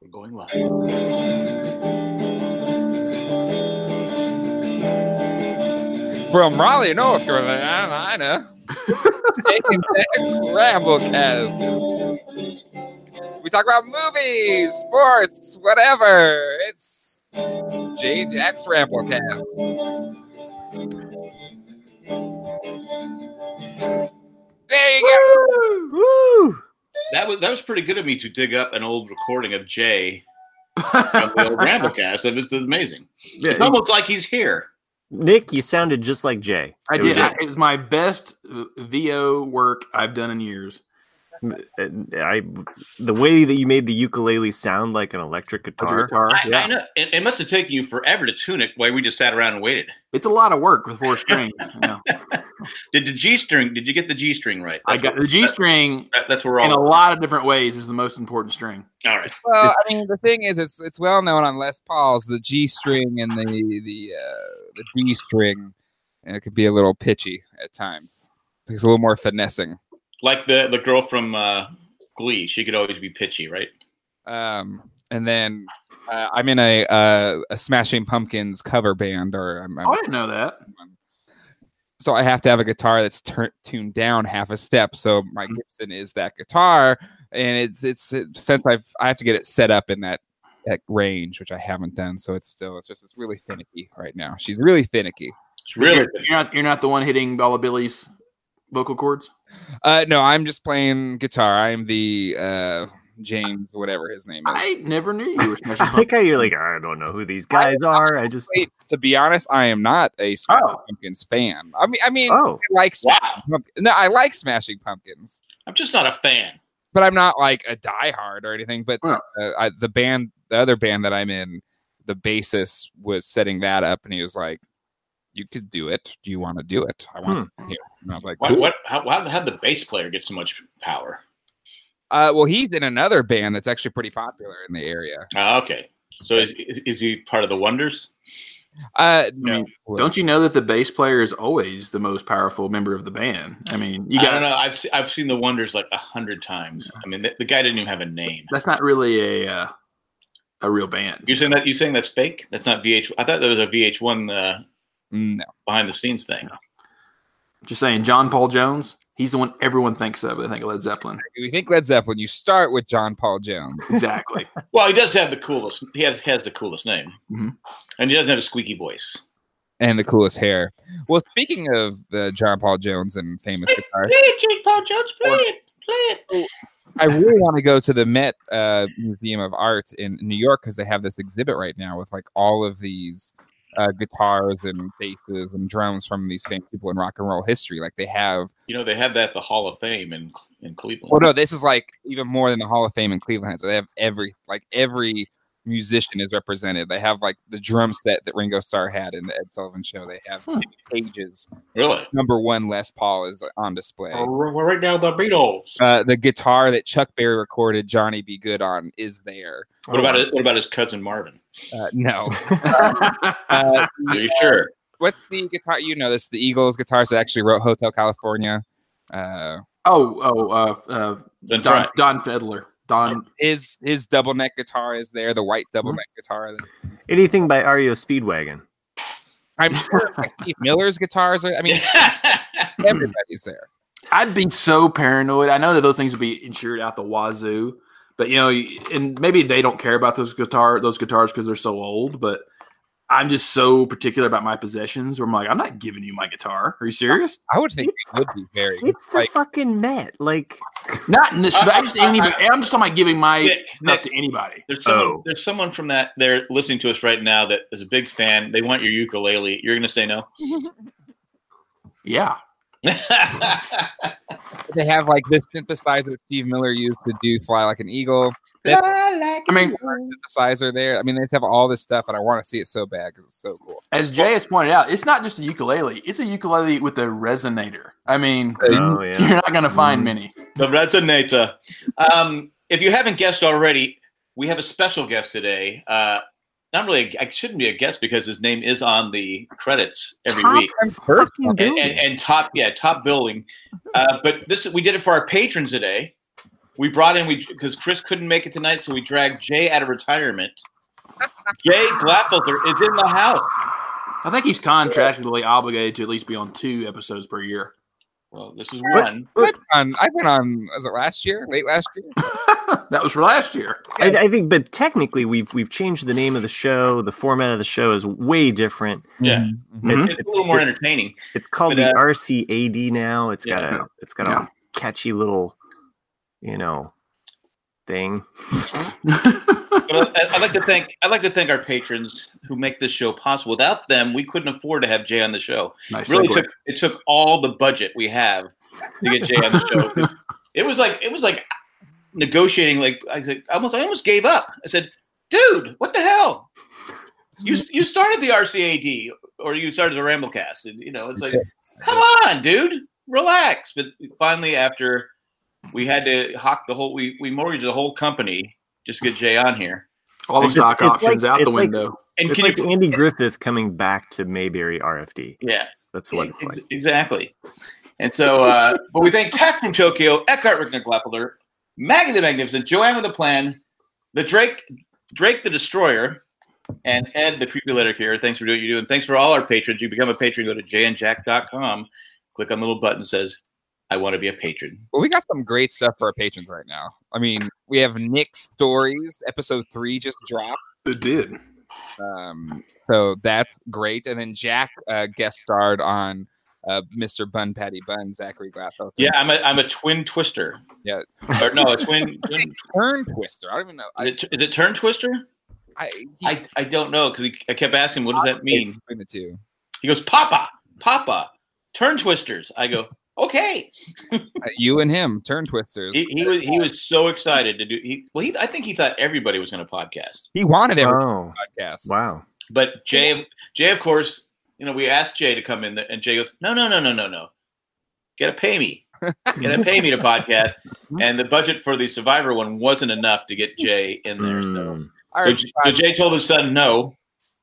We're going live. From Raleigh, North Carolina, taking Tech's Ramblecast. We talk about movies, sports, whatever. It's JX Ramblecast. There you go. Woo! That was pretty good of me to dig up an old recording of Jay from the old Ramblecast. It's amazing. Yeah, It's almost like he's here. Nick, you sounded just like Jay. I It did. was- It was my best VO work I've done in years. The way that you made the ukulele sound like an electric guitar. I know. It must have taken you forever to tune it while we just sat around and waited. It's a lot of work with 4 strings. Did you get the G string right? I got the G string That's where we're in a all. lot of different ways is the most important string. All right. Well, I mean, the thing is, it's well known on Les Pauls, the G string and the D string, it could be a little pitchy at times. It's a little more finessing. Like the girl from Glee, she could always be pitchy, right? And then I'm in a Smashing Pumpkins cover band, or I didn't know that. so I have to have a guitar that's tuned down half a step. So my Gibson is that guitar, and it's since I have to get it set up in that range, which I haven't done. So it's really finicky right now. She's really finicky. It's really. You're not the one hitting all of Billy's vocal cords. No, I'm just playing guitar. I'm the James, whatever his name is. I never knew you were Smashing I like how you're like, I don't know who these guys are. I just Wait, to be honest, I am not a Smashing Pumpkins fan. I mean, Oh. I like Smashing Pumpkins. No, I like Smashing Pumpkins, I'm just not a fan. but I'm not like a diehard or anything. But Oh. the other band that I'm in, the bassist was setting that up, and he was like, "You could do it. Do you want to do it? I want to hear." And I was like, "Cool." How the bass player get so much power? Well, he's in another band that's actually pretty popular in the area. Okay. So is he part of the Wonders? No. Don't you know that the bass player is always the most powerful member of the band? I mean, I don't know. I've seen the Wonders like 100 times. I mean, the guy didn't even have a name. That's not really a real band. You're saying that's fake? That's not VH. I thought that was a VH1 No. behind the scenes thing. Just saying, John Paul Jones, he's the one everyone thinks of. They think of Led Zeppelin. If you think Led Zeppelin, you start with John Paul Jones. Exactly. Well, he does have the coolest. He has the coolest name, Mhm. and he doesn't have a squeaky voice. And the coolest hair. Well, speaking of the John Paul Jones and famous guitar, Play it, Jake Paul Jones. Play it. I really want to go to the Met Museum of Art in New York because they have this exhibit right now with like all of these guitars and basses and drums from these famous people in rock and roll history. Like they have. They have that at the Hall of Fame in Cleveland. Well, no, this is like even more than the Hall of Fame in Cleveland. So they have every musician is represented. They have like the drum set that Ringo Starr had in the Ed Sullivan Show. They have Page's Really? #1 Les Paul is on display. We're right now the Beatles. The guitar that Chuck Berry recorded Johnny Be Good on is there. What about his cousin Marvin? No. Are you sure? What's the guitar? You know this. The Eagles guitarist that actually wrote Hotel California. Then try. Don Fiddler. Don. His double neck guitar is there. The white double neck guitar. anything by REO Speedwagon. I'm sure like Steve Miller's guitars are. I mean, everybody's there. I'd be so paranoid. I know that those things would be insured out the wazoo, but and maybe they don't care about those guitars because they're so old. But I'm just so particular about my possessions. Where I'm like, I'm not giving you my guitar. Are you serious? I would think it would be very. It's the like, fucking Met. Like, Not in this. I'm just talking about giving my Nick, stuff to anybody. There's someone from that. They're listening to us right now that is a big fan. They want your ukulele. You're going to say no? Yeah. they have like this synthesizer that Steve Miller used to do Fly Like an Eagle. Synthesizer there. I mean, they just have all this stuff, and I want to see it so bad because it's so cool. As Jay has pointed out, it's not just a ukulele. It's a ukulele with a resonator. I mean, Oh, yeah. you're not going to find many. The resonator. If you haven't guessed already, we have a special guest today. Not really. I shouldn't be a guest because his name is on the credits every week. fucking building. And top billing. But we did it for our patrons today. we brought in because Chris couldn't make it tonight, so we dragged Jay out of retirement. Jay Glatfelter is in the house. I think he's contractually obligated to at least be on 2 episodes per year. Well, this is one. I've been on. Was it last year? Late last year? That was for last year. I think, but technically, we've changed the name of the show. The format of the show is way different. Yeah, Mm-hmm. it's a little more entertaining. It's called the RCAD now. It's got Yeah. a catchy little, thing. But I'd like to thank our patrons who make this show possible. Without them, we couldn't afford to have Jay on the show. Nice Really segue. took all the budget we have to get Jay on the show. 'Cause it was like negotiating. Like I almost gave up. I said, "Dude, what the hell? You started the RCAD or you started the Ramblecast, and it's like, come on, dude, relax." But finally, after we had to hawk we mortgaged the whole company just to get Jay on here. All the stock It's options out the like- window. And It's like Andy Griffith coming back to Mayberry RFD. Yeah, That's what it's like. exactly. And so, but we thank Tack from Tokyo, Eckhart Rickner Gleppeler, Maggie the Magnificent, Joanne with a Plan, the Drake the Destroyer, and Ed the Creepy Letter Carrier. Thanks for doing what you do, and thanks for all our patrons. You become a patron, go to jandjack.com, click on the little button that says, I want to be a patron. Well, we got some great stuff for our patrons right now. I mean, we have Nick's Stories. Episode 3 just dropped. It did. So that's great. And then Jack guest starred on Mr. Bun Patty Bun, Zachary Glatfelter. Yeah, I'm a twin twister. Yeah. Or no, a twin Turn twister. I don't even know. is it turn twister? I don't know because I kept asking him, what does that mean? Between the two. He goes, Papa, turn twisters. I go, okay. You and him, turn twisters. He was so excited to do. I think he thought everybody was going to podcast. He wanted every Oh, podcast. wow. But Jay, of course, we asked Jay to come in, and Jay goes, no. Gotta pay me. Gotta pay me to podcast. And the budget for the Survivor one wasn't enough to get Jay in there. So Jay told his son no.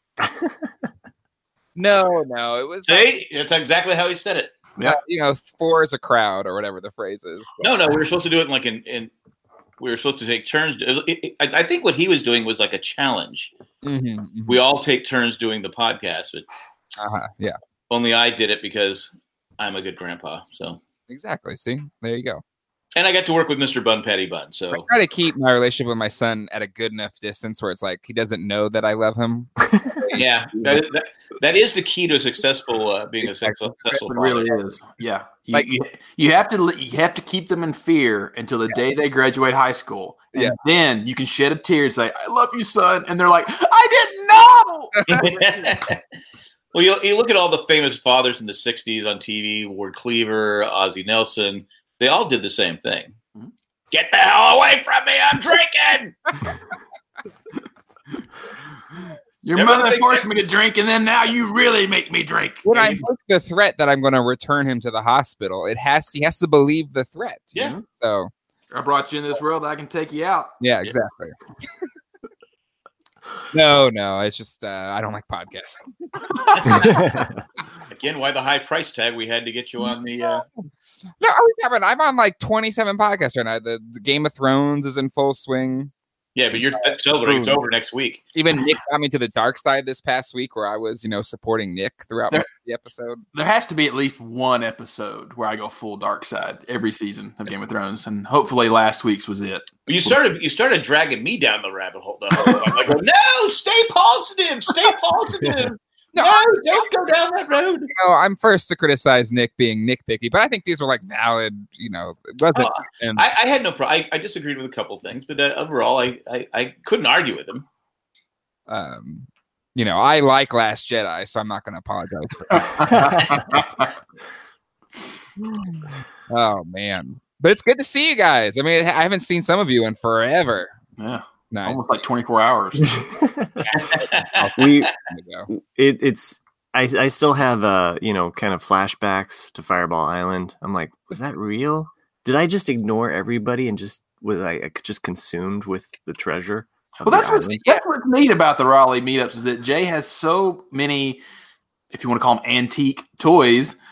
No, it was See, that's exactly how he said it. Yeah. 4 is a crowd or whatever the phrase is. No, we were supposed to do it we were supposed to take turns. I think what he was doing was like a challenge. Mm-hmm. We all take turns doing the podcast, but Yeah, only I did it because I'm a good grandpa. So exactly. See, there you go. and I got to work with Mr. Bun Patty Bun. So I try to keep my relationship with my son at a good enough distance where it's like he doesn't know that I love him. yeah, that is the key to successful being a successful It father. really is. Yeah. Like- You have to keep them in fear until the day they graduate high school. And then you can shed a tear and say, I love you, son. And they're like, I didn't know. Well, you look at all the famous fathers in the 60s on TV, Ward Cleaver, Ozzie Nelson. They all did the same thing. Mm-hmm. Get the hell away from me. I'm drinking. Your Everyone mother thinks forced me to drink, and then now you really make me drink. When I make the threat that I'm going to return him to the hospital, he has to believe the threat. Yeah. So I brought you in this world. I can take you out. yeah, exactly. No, it's just I don't like podcasting. Again, why the high price tag? We had to get you on the. No, I'm on like 27 podcasts right now. The Game of Thrones is in full swing. Yeah, but that's over. It's over next week. Even Nick got me to the dark side this past week, where I was, supporting Nick throughout the episode. There has to be at least one episode where I go full dark side every season of Game of Thrones, and hopefully last week's was it. You started dragging me down the rabbit hole. I go, no, stay positive. Stay positive. No, don't go down that road. I'm first to criticize Nick being nitpicky, but I think these were like valid. It wasn't. I had no problem. I disagreed with a couple of things, but overall, I couldn't argue with him. I like Last Jedi, so I'm not going to apologize for that. Oh man, but it's good to see you guys. I mean, I haven't seen some of you in forever. Yeah, Nice. almost like 24 hours. I still have kind of flashbacks to Fireball Island. I'm like, was that real? Did I just ignore everybody and was I just consumed with the treasure? Well, that's what's neat about the Raleigh meetups is that Jay has so many, if you want to call them antique toys,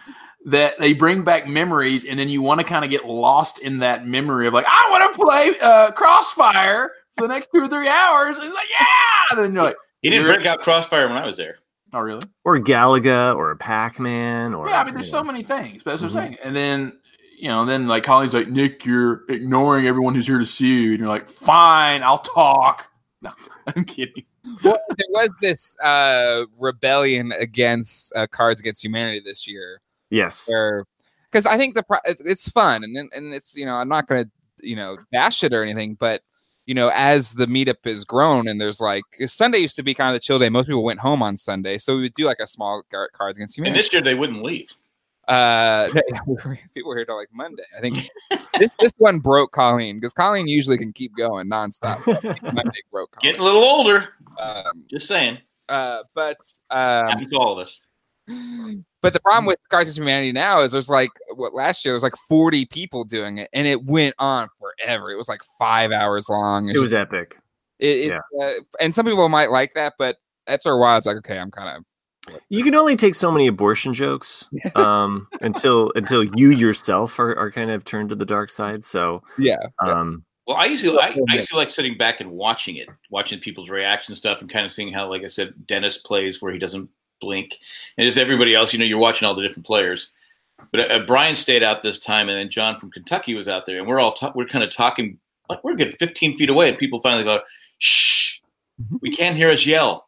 that they bring back memories, and then you want to kind of get lost in that memory of like, I want to play Crossfire for the next 2 or 3 hours. And it's like, yeah. And then you're like, He didn't break out Crossfire when I was there. oh, really? Or Galaga, or a Pac-Man, or Yeah, I mean, there's so many things. But that's what I'm saying. And then, then like Colleen's like, Nick, you're ignoring everyone who's here to see you. And you're like, fine, I'll talk. No, I'm kidding. Well, there was this rebellion against Cards Against Humanity this year. Yes. Because I think it's fun, and it's I'm not going to bash it or anything, but as the meetup has grown, and there's like Sunday used to be kind of the chill day. Most people went home on Sunday, so we would do like a small Cards Against Humanity. And this year they wouldn't leave. People were here till like Monday. I think this one broke Colleen because Colleen usually can keep going nonstop. Monday broke Colleen. Getting a little older. Just saying. But happens to all of us. But the problem with Cards Against Humanity now is there's like last year there was like 40 people doing it, and it went on forever. It was like 5 hours long. It was epic. And some people might like that, but after a while, it's like, okay, I'm kind of. You can only take so many abortion jokes until you yourself are kind of turned to the dark side. So yeah. Well, I usually like sitting back and watching people's reaction stuff, and kind of seeing how, like I said, Dennis plays where he doesn't blink, and just everybody else. You're watching all the different players. But Brian stayed out this time, and then John from Kentucky was out there, and we're kind of talking like we're good 15 feet away, and people finally go, "Shh, we can't hear us yell."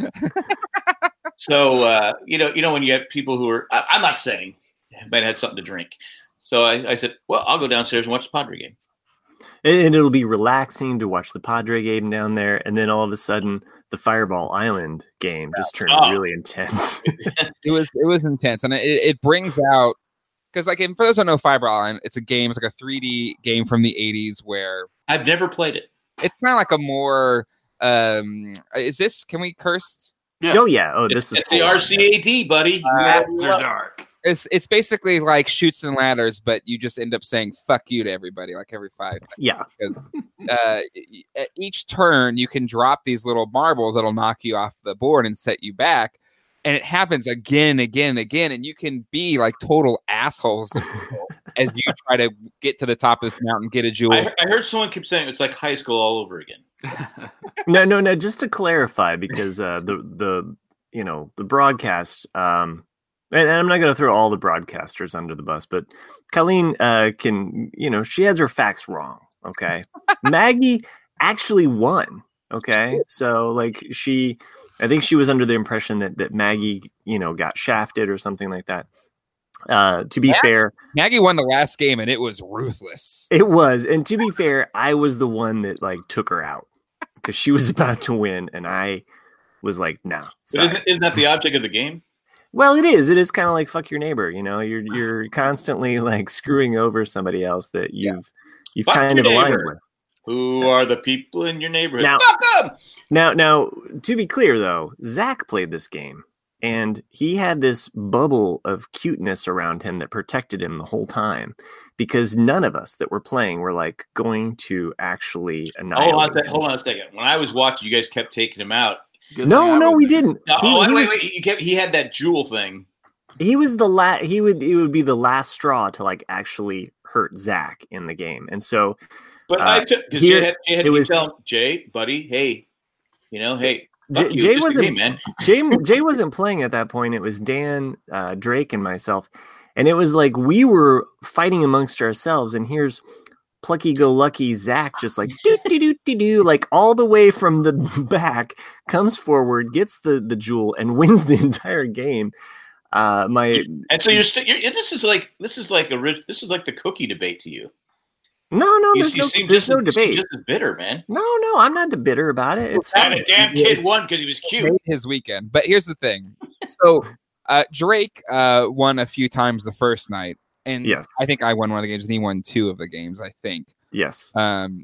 So, when you have people who are, I'm not saying, might have had something to drink. So I said, well, I'll go downstairs and watch the Padre game. And it'll be relaxing to watch the Padre game down there. And then all of a sudden, the Fireball Island game just turned really intense. It was intense. And it brings out, because like for those who don't know Fireball Island, it's a game, it's like a 3D game from the 80s where. I've never played it. It's kind of like a more, can we curse? Yeah. Oh yeah. Oh, this is the RCAD, buddy. After dark. It's basically like Chutes and Ladders, but you just end up saying "fuck you" to everybody like every 5 seconds. Yeah. Because at each turn, you can drop these little marbles that'll knock you off the board and set you back, and it happens again, and you can be like total assholes as you try to get to the top of this mountain, get a jewel. I heard someone keep saying it's like high school all over again. No. Just to clarify, because the broadcast, and I'm not going to throw all the broadcasters under the bus, but Colleen can, she has her facts wrong. Okay, Maggie actually won. Okay, so like I think she was under the impression that Maggie, got shafted or something like that. To be fair, Maggie won the last game and it was ruthless. It was. And to be fair, I was the one that like took her out because she was about to win. And I was like, no. But isn't that the object of the game? Well, it is. It is kind of like fuck your neighbor. You're constantly like screwing over somebody else that you've kind of aligned with. Who are the people in your neighborhood? Now, to be clear though, Zach played this game. And he had this bubble of cuteness around him that protected him the whole time, because none of us that were playing were like going to actually annihilate him. Hold on a second. When I was watching, you guys kept taking him out. No, we didn't. Wait. He had that jewel thing. He was the last. It would be the last straw to like actually hurt Zach in the game, and so. But I took because Jay had to tell him, Jay, buddy, hey, hey. Jay wasn't playing at that point. It was Dan, Drake, and myself, and it was like we were fighting amongst ourselves. And here's plucky-go-lucky Zach, just like do, like all the way from the back, comes forward, gets the jewel, and wins the entire game. And so this is like the cookie debate to you. No, there's no debate. Just as bitter, man. No, I'm not bitter about it. It's fine. And a damn kid won because he was cute. His weekend, but here's the thing. So Drake won a few times the first night, and yes. I think I won one of the games, and he won 2 of the games. I think. Yes. And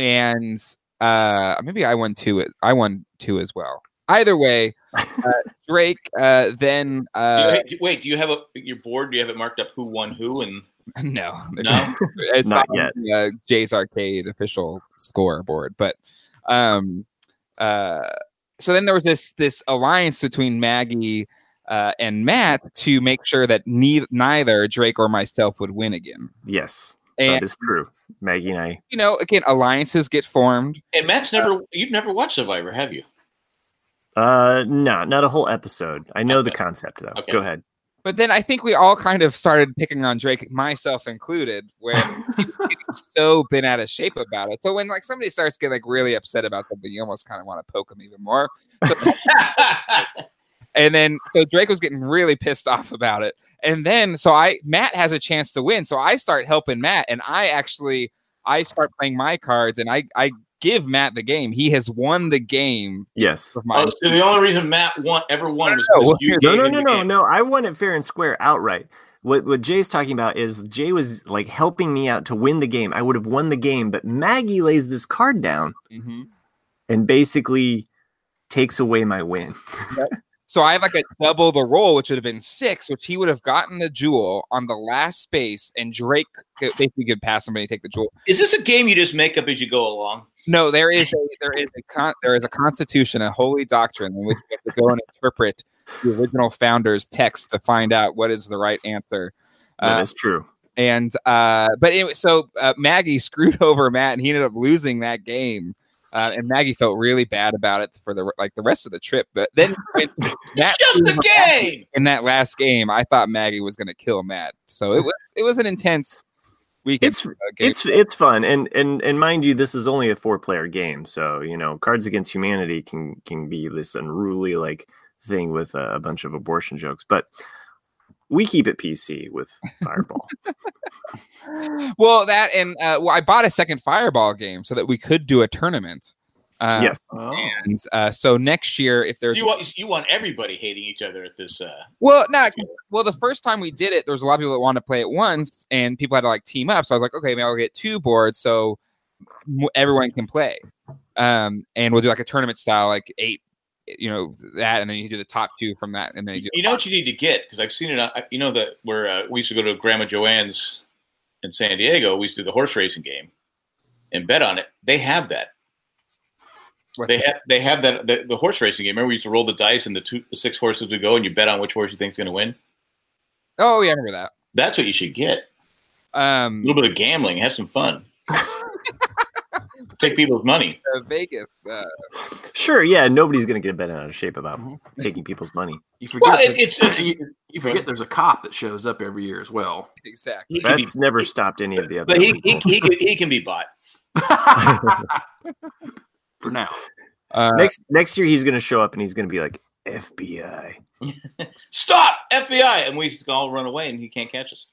maybe I won 2. I won 2 as well. Either way, Drake then. Wait, do you have your board? Do you have it marked up who won who and? No, it's not yet. Jay's Arcade official scoreboard, but so then there was this alliance between Maggie and Matt to make sure that neither Drake or myself would win again. Yes, And that is true. Maggie and I. again, alliances get formed. And Matt's you've never watched Survivor, have you? No, not a whole episode. I know the concept though. Okay. Go ahead. But then I think we all kind of started picking on Drake, myself included, where he was getting so bent out of shape about it. So when like somebody starts getting like really upset about something, you almost kind of want to poke them even more. So, and then so Drake was getting really pissed off about it. And then Matt has a chance to win. So I start helping Matt, and I start playing my cards, and I give Matt the game. He has won the game. Yes. So the only reason Matt ever won was because you No, gave him the game. no. I won it fair and square outright. What Jay's talking about is Jay was like helping me out to win the game. I would have won the game, but Maggie lays this card down and basically takes away my win. So I have like a double the roll, which would have been 6, which he would have gotten the jewel on the last space, and Drake basically could pass somebody and take the jewel. Is this a game you just make up as you go along? No, there is a constitution, a holy doctrine in which you have to go and interpret the original founder's text to find out what is the right answer. That is true. And but anyway, so Maggie screwed over Matt, and he ended up losing that game. And Maggie felt really bad about it for the rest of the trip. But then when Matt just the game in that last game, I thought Maggie was going to kill Matt. So it was an intense weekend. It's fun, and mind you, this is only a 4-player game. So Cards Against Humanity can be this unruly like thing with a bunch of abortion jokes, but we keep it PC with Fireball. Well, that and I bought a second Fireball game so that we could do a tournament. Yes. And so next year, if there's you want everybody hating each other at this. Well, the first time we did it, there was a lot of people that wanted to play at once, and people had to like team up. So I was like, okay, maybe I'll get 2 boards so everyone can play. And we'll do like a tournament style, like 8. That, and then you do the top 2 from that, and then you know what you need to get, because I've seen it. That where we used to go to Grandma Joanne's in San Diego. We used to do the horse racing game and bet on it. They have that. They have that the horse racing game. Remember, we used to roll the dice, and the 6 horses would go, and you bet on which horse you think is going to win. Oh yeah, I remember that. That's what you should get. A little bit of gambling, have some fun. Take people's money. Vegas. Sure, yeah. Nobody's going to get bent out of shape about taking people's money. You forget, you forget there's a cop that shows up every year as well. Exactly. That's never stopped any of the other. But he can be bought. For now. Next year, he's going to show up and he's going to be like, FBI. Stop! FBI! And we all run away and he can't catch us.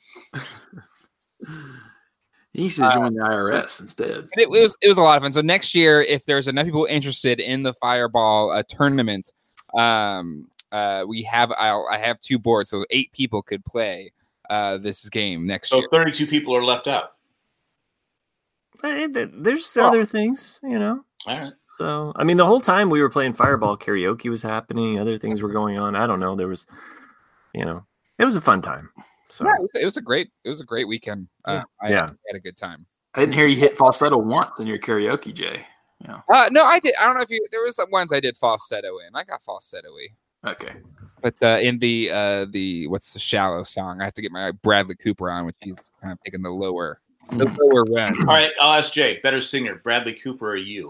He needs to join the IRS instead. It was a lot of fun. So next year, if there's enough people interested in the Fireball tournament, I have 2 boards, so 8 people could play this game next year. So 32 people are left out. There's other things, All right. So, I mean, the whole time we were playing Fireball, karaoke was happening. Other things were going on. I don't know. There was, it was a fun time. So it was a great weekend. I had a good time. I didn't hear you hit falsetto once in your karaoke, Jay. Yeah. No, I did. I don't know if there was some ones I did falsetto in. I got falsetto-y. Okay. But in the what's the Shallow song? I have to get my Bradley Cooper on, which he's kind of taking the lower run. All right, I'll ask Jay. Better singer, Bradley Cooper or you?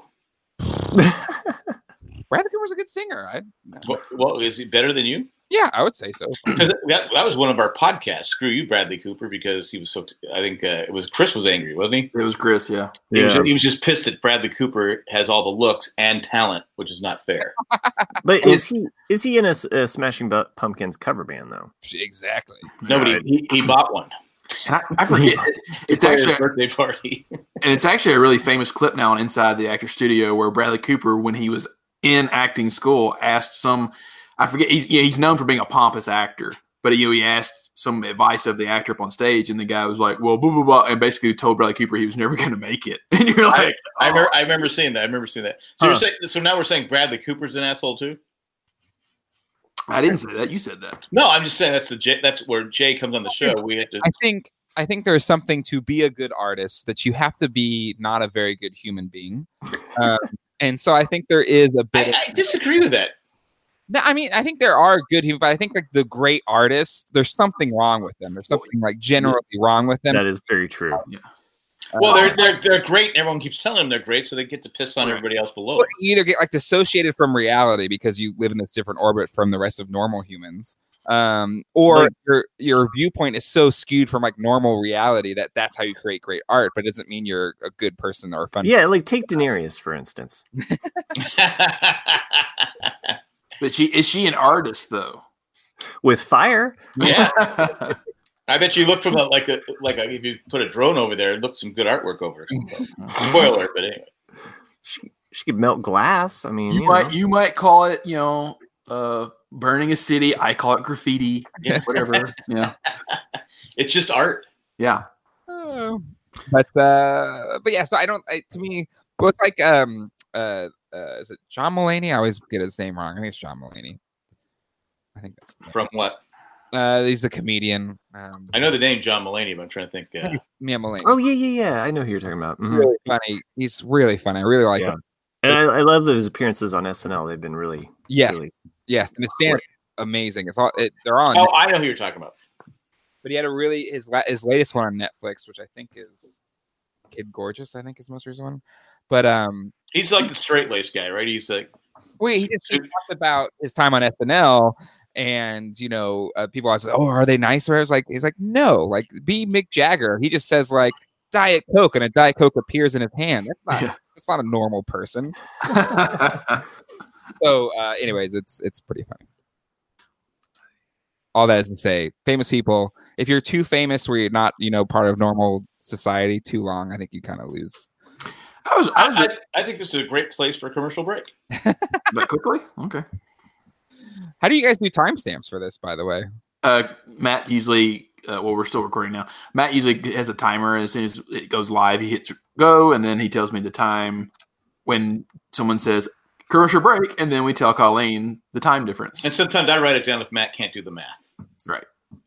Bradley Cooper's a good singer. Well, is he better than you? Yeah, I would say so. Because that was one of our podcasts. Screw you, Bradley Cooper, because he was so. I think it was Chris was angry, wasn't he? It was Chris, yeah. He was just pissed that Bradley Cooper has all the looks and talent, which is not fair. But is he in a Smashing Pumpkins cover band though? Exactly. Nobody. He bought one. I forget. It's actually a birthday party, and it's actually a really famous clip now on Inside the Actor Studio where Bradley Cooper, when he was in acting school, asked some. I forget. He's known for being a pompous actor, but he asked some advice of the actor up on stage, and the guy was like, "Well, blah blah blah," and basically told Bradley Cooper he was never going to make it. And you're like, I remember seeing that. So you're saying, so now we're saying Bradley Cooper's an asshole too? I didn't say that. You said that. No, I'm just saying that's where Jay comes on the show. We have to. I think there's something to be a good artist that you have to be not a very good human being, and so I think there is a bit. I disagree with that. No, I mean, I think there are good humans, but I think like the great artists, there's something wrong with them. There's something like generally wrong with them. That is very true. Yeah. Well, they're great, and everyone keeps telling them they're great, so they get to piss on everybody else below. Or you either get like dissociated from reality because you live in this different orbit from the rest of normal humans, or your viewpoint is so skewed from like normal reality that's how you create great art, but it doesn't mean you're a good person or a fun. Yeah, like take Daenerys for instance. But is she an artist though? With fire. Yeah. I bet you look from if you put a drone over there, it looks some good artwork over it. Spoiler, but anyway. She could melt glass. I mean, you might call it, burning a city. I call it graffiti. Yeah. Whatever. Yeah. It's just art. Yeah. But yeah, so to me, well, it's like is it John Mulaney? I always get his name wrong. I think it's John Mulaney. I think that's from what? He's the comedian. I know the name John Mulaney, but I'm trying to think. Yeah, Mulaney. Oh yeah. I know who you're talking about. Mm-hmm. Really funny. He's really funny. I really like him. And I love those appearances on SNL. They've been really yes. And the stand amazing. It's all they're all. Oh, I know who you're talking about. But he had his latest one on Netflix, which I think is Kid Gorgeous. I think is the most recent one. But he's like the straight-laced guy, right? He's like, he talked about his time on SNL. And people always say, "Oh, are they nice?" Or he's like, "No, like be Mick Jagger." He just says like Diet Coke, and a Diet Coke appears in his hand. That's not a normal person. So, anyways, it's pretty funny. All that is to say, famous people. If you're too famous, where you're not, part of normal society too long, I think you kind of lose. I think this is a great place for a commercial break. That quickly, okay. How do you guys do timestamps for this, by the way? Matt usually, we're still recording now. Matt usually has a timer. As soon as it goes live, he hits go, and then he tells me the time when someone says commercial break, and then we tell Colleen the time difference. And sometimes I write it down if Matt can't do the math. Right.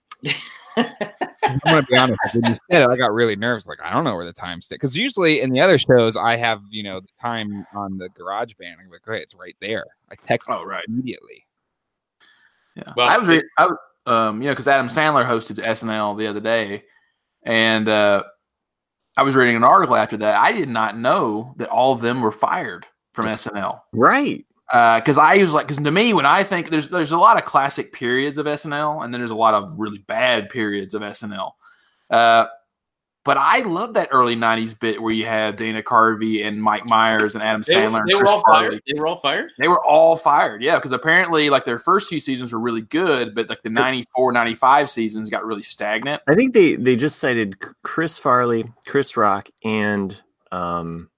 I'm going to be honest. When you said it, I got really nervous. Like, I don't know where the time sticks. Because usually in the other shows, I have, the time on the GarageBand. I'm like, okay, it's right there. I text immediately. Yeah, well, because Adam Sandler hosted SNL the other day, and I was reading an article after that. I did not know that all of them were fired from SNL. Right. Because to me, when I think there's a lot of classic periods of SNL, and then there's a lot of really bad periods of SNL. But I love that early '90s bit where you have Dana Carvey and Mike Myers and Adam Sandler. They were all fired. They were all fired. They were all fired. Yeah, because apparently, like their first few seasons were really good, but like the '94, '95 seasons got really stagnant. I think they just cited Chris Farley, Chris Rock, and Adam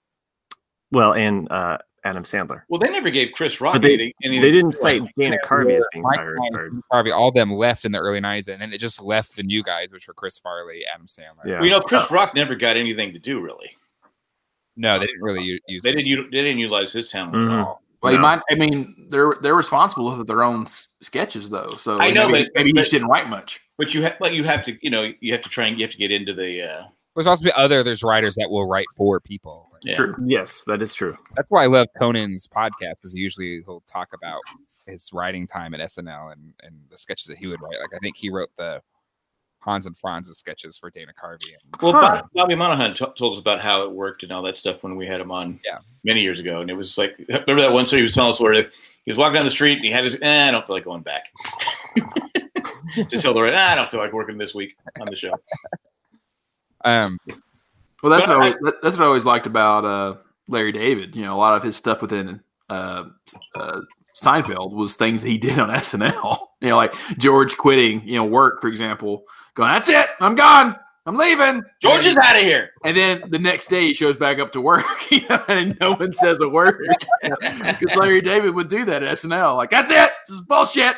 Sandler. Well, they never gave Chris Rock anything. They didn't cite Dana Carvey as being Mike fired. Carvey, all of them left in the early 90s, and then it just left the new guys, which were Chris Farley, Adam Sandler. Yeah. Well, Chris Rock never got anything to do, really. No, they didn't really use They didn't utilize his talent at all. Well, they're responsible for their own sketches, though. So I know, maybe he just didn't write much. But you have to, you have to try and you have to get into the. There's also there's writers that will write for people. Yeah. True. Yes, that is true. That's why I love Conan's podcast, because usually he'll talk about his writing time at SNL and the sketches that he would write. Like I think he wrote the Hans and Franz's sketches for Dana Carvey. Bobby Monahan told us about how it worked and all that stuff when we had him on many years ago. And it was like, remember that one story he was telling us where he was walking down the street and he had his, I don't feel like going back. To tell the right, I don't feel like working this week on the show. Well, that's what I always liked about Larry David. A lot of his stuff within Seinfeld was things he did on SNL. Like George quitting, work, for example, going, "That's it, I'm gone, I'm leaving. George is out of here." And then the next day he shows back up to work, and no one says a word. Because Larry David would do that at SNL, like, "That's it, this is bullshit."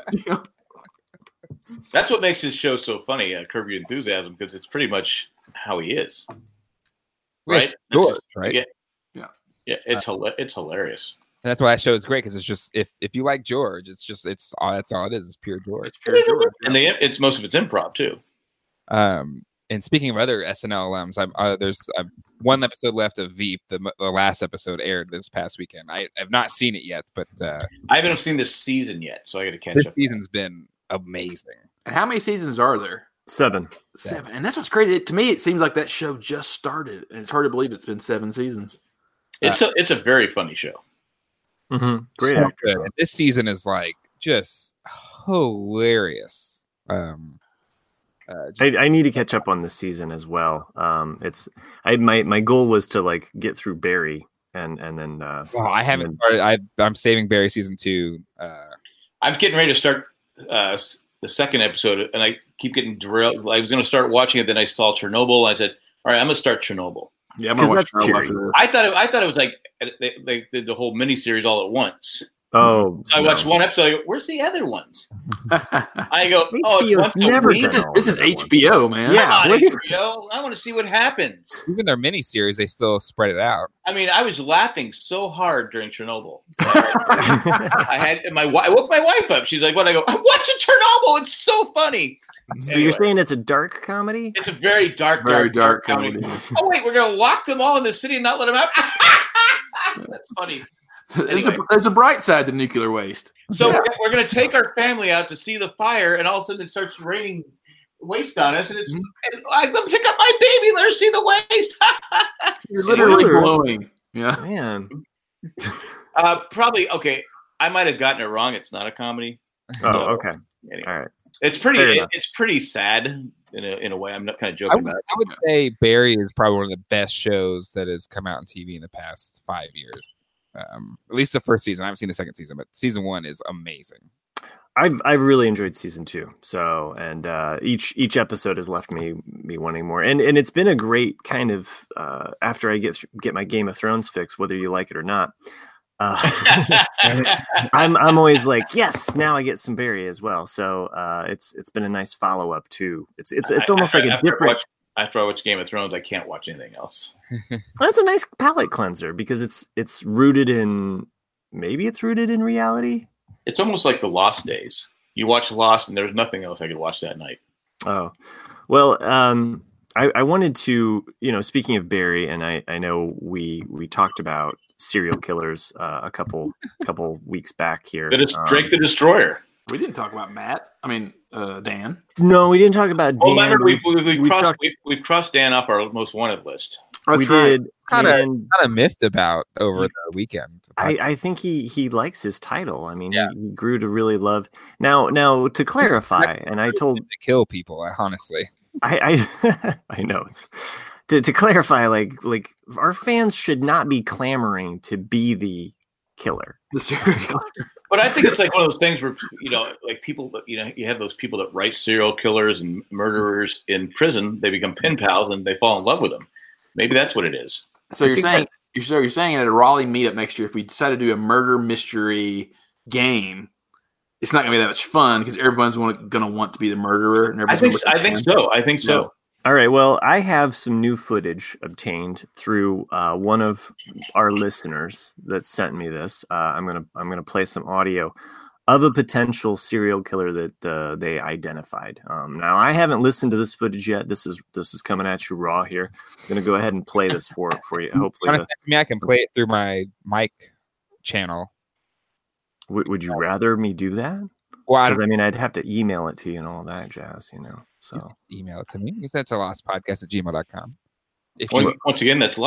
That's what makes his show so funny, Curb Your Enthusiasm, because it's pretty much how he is. Right? George, right? Yeah, it's hilarious. And that's why that show is great, because it's just if you like George, that's all it is. It's pure George. It's pure George. And most of it's improv too. And speaking of other SNL alums, there's one episode left of Veep. The last episode aired this past weekend. I have not seen it yet, but I haven't seen this season yet, so I got to catch this up. season's been amazing. And how many seasons are there? 7. 7. And that's what's crazy. To me, it seems like that show just started, and it's hard to believe it's been 7 seasons. It's a very funny show. Mm-hmm. Great So actors. good. And this season is like just hilarious. I need to catch up on this season as well. My goal was to like get through Barry and then. Well, I haven't started. I'm saving Barry season 2. I'm getting ready to start the second episode, and I keep getting derailed. I was going to start watching it, then I saw Chernobyl. And I said, "All right, I'm going to start Chernobyl." Yeah, I'm gonna watch that's Chernobyl after this. I thought it was like they did the whole miniseries all at once. Oh, So I watched one episode. I go, "Where's the other ones?" I go, "Oh, it's HBO's once a never week." done This is HBO, man. Yeah. Come on, HBO. I want to see what happens. Even their miniseries, they still spread it out. I mean, I was laughing so hard during Chernobyl. I woke my wife up. She's like, "What?" I go, "I'm watching Chernobyl. It's so funny." So Anyway. you're saying it's a dark comedy? It's a very dark comedy. Oh wait, we're gonna lock them all in the city and not let them out. That's funny. There's a bright side to nuclear waste. So we're gonna take our family out to see the fire, and all of a sudden it starts raining waste on us, and I'm gonna pick up my baby, let her see the waste. You're literally Spoilers. glowing. Yeah. Man. Probably okay. I might have gotten it wrong. It's not a comedy. Oh, okay. Anyway. All right. It's Fair pretty. enough. It's pretty sad in a way. I'm not kind of I joking would, about it. I would say Barry is probably one of the best shows that has come out on TV in the past 5 years. At least the first season. I haven't seen the second season, but season 1 is amazing. I've really enjoyed season 2. So, and each episode has left me wanting more. And it's been a great kind of after I get my Game of Thrones fix, whether you like it or not. I'm always like, yes, now I get some Barry as well. So it's been a nice follow up too. It's almost like a different. After I watch Game of Thrones, I can't watch anything else. That's a nice palate cleanser because it's rooted in reality. It's almost like the Lost days. You watch Lost, and there's nothing else I could watch that night. Oh, well, I wanted to, speaking of Barry, and I know we talked about serial killers a couple weeks back here. Drake the Destroyer. We didn't talk about Matt. I mean, Dan. No, we didn't talk about Dan. Remember, we've crossed Dan off our most wanted list. We did. Kind of miffed about over the weekend. I think he likes his title. I mean, Yeah. he grew to really love. Now to clarify, and I told to kill people. Honestly, I know it's to clarify. Like our fans should not be clamoring to be the killer. The serial killer. But I think it's like one of those things where, like people, you have those people that write serial killers and murderers in prison. They become pen pals and they fall in love with them. Maybe that's what it is. So you're saying at a Raleigh meetup next year, if we decide to do a murder mystery game, it's not going to be that much fun because everyone's going to want to be the murderer. And I think so. All right. Well, I have some new footage obtained through one of our listeners that sent me this. I'm gonna play some audio of a potential serial killer that they identified. Now, I haven't listened to this footage yet. This is coming at you raw here. I'm gonna go ahead and play this for you. Hopefully, I can play it through my mic channel. Would you rather me do that? Well, I mean, I'd have to email it to you and all that jazz, So email it to me. You send it to lostpodcast@gmail.com. Once again, that's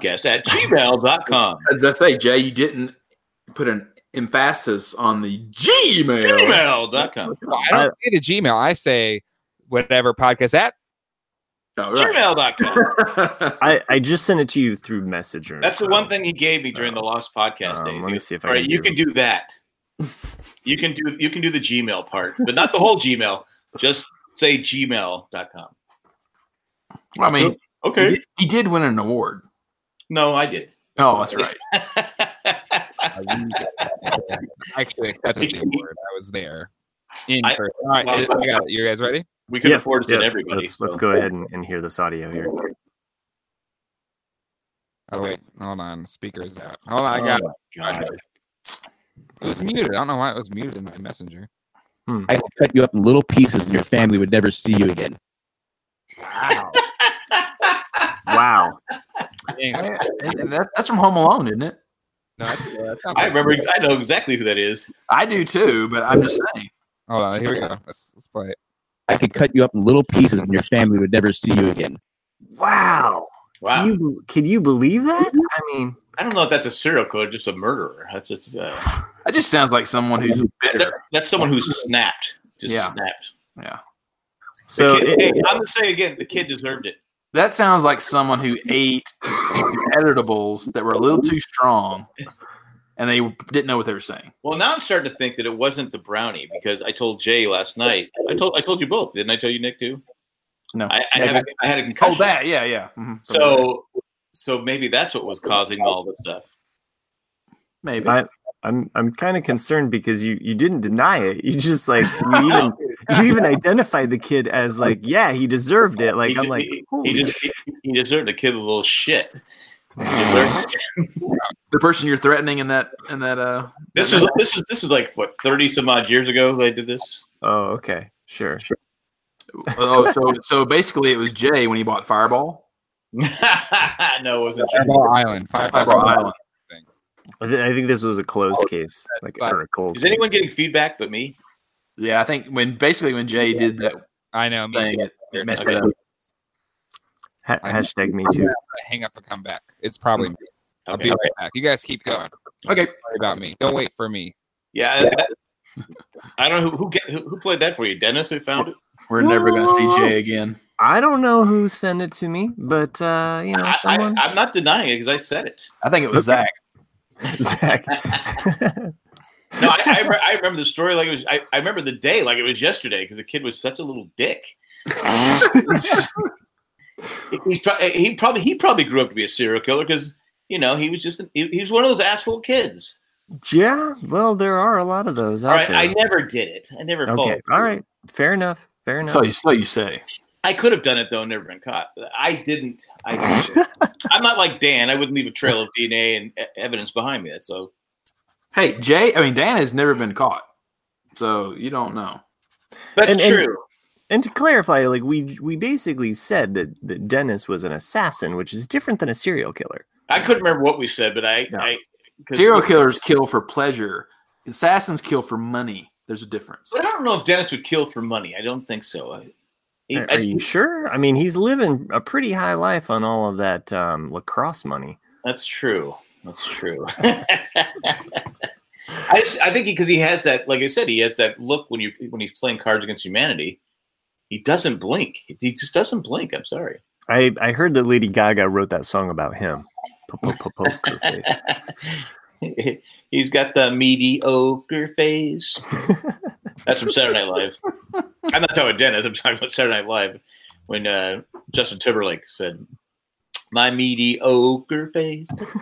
lostpodcast@gmail.com. As I say, Jay, you didn't put an emphasis on the Gmail. Gmail.com. Well, I don't say the Gmail. I say whatever podcast at. Oh, right. Gmail.com. I just sent it to you through Messenger. That's the one thing he gave me during the Lost Podcast days. Let me see if I all right, can you can do that. You can do the Gmail part, but not the whole Gmail. Just say gmail.com. Well, I mean, okay. He did win an award. No, I did. Oh, that's right. I actually accepted the award. I was there in person. All right, I got it. You guys ready? We can afford to send everybody. Let's go ahead and hear this audio here. Oh wait, hold on. Speaker's out. Hold on, I got it. God. It was muted. I don't know why it was muted in my messenger. I will cut you up in little pieces and your family would never see you again. Wow. Wow. And that's from Home Alone, isn't it? No, that's not I remember. I know exactly who that is. I do too, but I'm just saying. Hold on, here we go. Let's play it. I could cut you up in little pieces and your family would never see you again. Wow. Wow. Can you believe that? I mean, I don't know if that's a serial killer, just a murderer. That's just. That just sounds like someone who's bitter. That's someone who's snapped. Just Yeah. snapped. Yeah. so Hey, I'm gonna say again, the kid deserved it. That sounds like someone who ate editables that were a little too strong, and they didn't know what they were saying. Well, now I'm starting to think that it wasn't the brownie because I told Jay last night. I told you both, didn't I? Tell you, Nick, too. No. I had a concussion. Oh, that. Yeah, yeah. Mhm. So maybe that's what was causing all this stuff. Maybe. I'm kind of concerned because you didn't deny it. You just like you even identified the kid as like, yeah, he deserved it. Like I'm like, he deserved to kill a little shit. The person you're threatening in that This is like what 30 some odd years ago they did this. oh, okay, sure. So basically it was Jay when he bought Fireball. No, it wasn't. Jay. Fireball Island. Fireball Island. I think this was a closed case, like or a cold. Is anyone getting feedback but me? Yeah, I think when Jay did that I know. Me thing, too. it messed Okay. it up. Hashtag me too. Hang up and come back. It's probably me. I'll Okay. be right back. You guys keep going. Okay. Don't worry about me. Don't wait for me. Yeah, I don't know who played that for you. Dennis, who found it? We're never going to see Jay again. I don't know who sent it to me, but someone. I'm not denying it because I said it. I think it was Zach. Zach. No, I remember the story like it was. I remember the day like it was yesterday because the kid was such a little dick. He probably grew up to be a serial killer because he was he was one of those asshole kids. Yeah, well, there are a lot of those out All right, there. I never did it. I never followed. Okay, all right, fair enough. Fair enough. So you say. I could have done it though, never been caught. I didn't. I'm not like Dan. I wouldn't leave a trail of DNA and evidence behind me. So, Hey, Dan has never been caught, so you don't know. that's true. And to clarify, like we basically said that Dennis was an assassin, which is different than a serial killer. I couldn't remember what we said, but Serial killers kill for pleasure. Assassins kill for money. There's a difference. But I don't know if Dennis would kill for money. I don't think so. Are you sure? I mean, he's living a pretty high life on all of that lacrosse money. That's true. That's true. I think because he has that, like I said, he has that look when he's playing Cards Against Humanity. He doesn't blink. He just doesn't blink. I'm sorry. I heard that Lady Gaga wrote that song about him. Poker face. He's got the mediocre face. That's from Saturday Night Live. I'm not talking about Dennis. I'm talking about Saturday Night Live when Justin Timberlake said, "My mediocre face."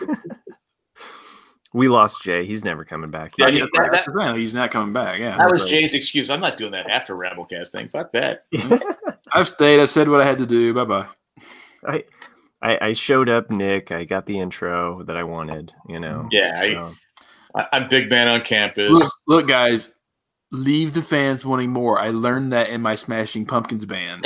We lost Jay. He's never coming back. Yeah, He's not coming back. Yeah, that was Jay's excuse. I'm not doing that after Ramblecast thing. Fuck that. I've stayed. I said what I had to do. Bye bye. I showed up, Nick. I got the intro that I wanted. Yeah, I'm big man on campus. Look, guys. Leave the fans wanting more. I learned that in my Smashing Pumpkins band.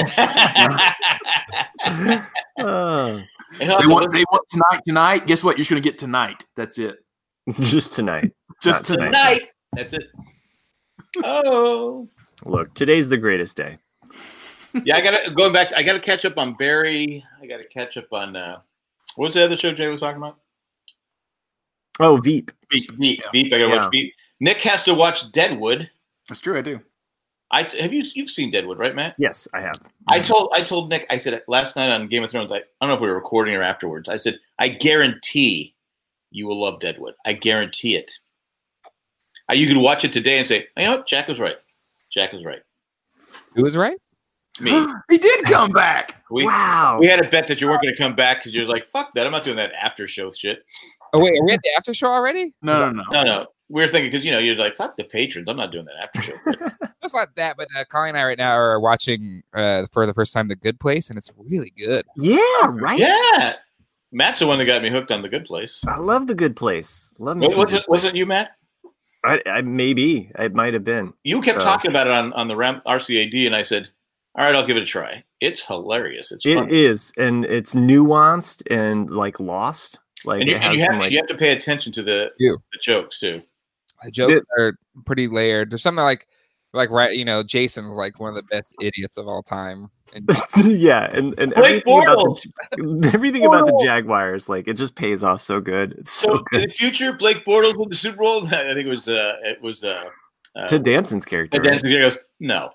Oh, They want tonight. Guess what? You're just going to get tonight. That's it. just tonight. Just Not tonight. That's it. Oh, Look, today's the greatest day. yeah. I gotta catch up on Barry. I gotta catch up on what was the other show Jay was talking about? Oh, Veep. Veep. I gotta watch Veep. Nick has to watch Deadwood. That's true. I do. You've seen Deadwood, right, Matt? Yes, I have. I told Nick. I said last night on Game of Thrones. I don't know if we were recording or afterwards. I said I guarantee you will love Deadwood. I guarantee it. You could watch it today and say, you know what, Jack was right. Jack was right. Who was right? Me. He did come back. Wow. We had a bet that you weren't going to come back because you're like, fuck that. I'm not doing that after show shit. Oh wait, are we at the after show already? No. No. We were thinking because you're like, fuck the patrons. I'm not doing that after show. Just like that, but Colleen and I right now are watching for the first time The Good Place, and it's really good. Yeah, right. Yeah. Matt's the one that got me hooked on The Good Place. I love The Good Place. Love me. Wasn't you, Matt? I maybe it might have been. You kept talking about it on the RCAD, and I said, All right, I'll give it a try. It's hilarious. It's It fun. is, and it's nuanced and like lost. Like And it has some, like you have to pay attention to the jokes too. The jokes are pretty layered. There's something like right, Jason's like one of the best idiots of all time. And yeah, and Blake everything about the Jaguars, like it just pays off so good. It's so good. In the future, Blake Bortles won the Super Bowl. I think it was Ted Danson's character. Ted Danson's character goes, no.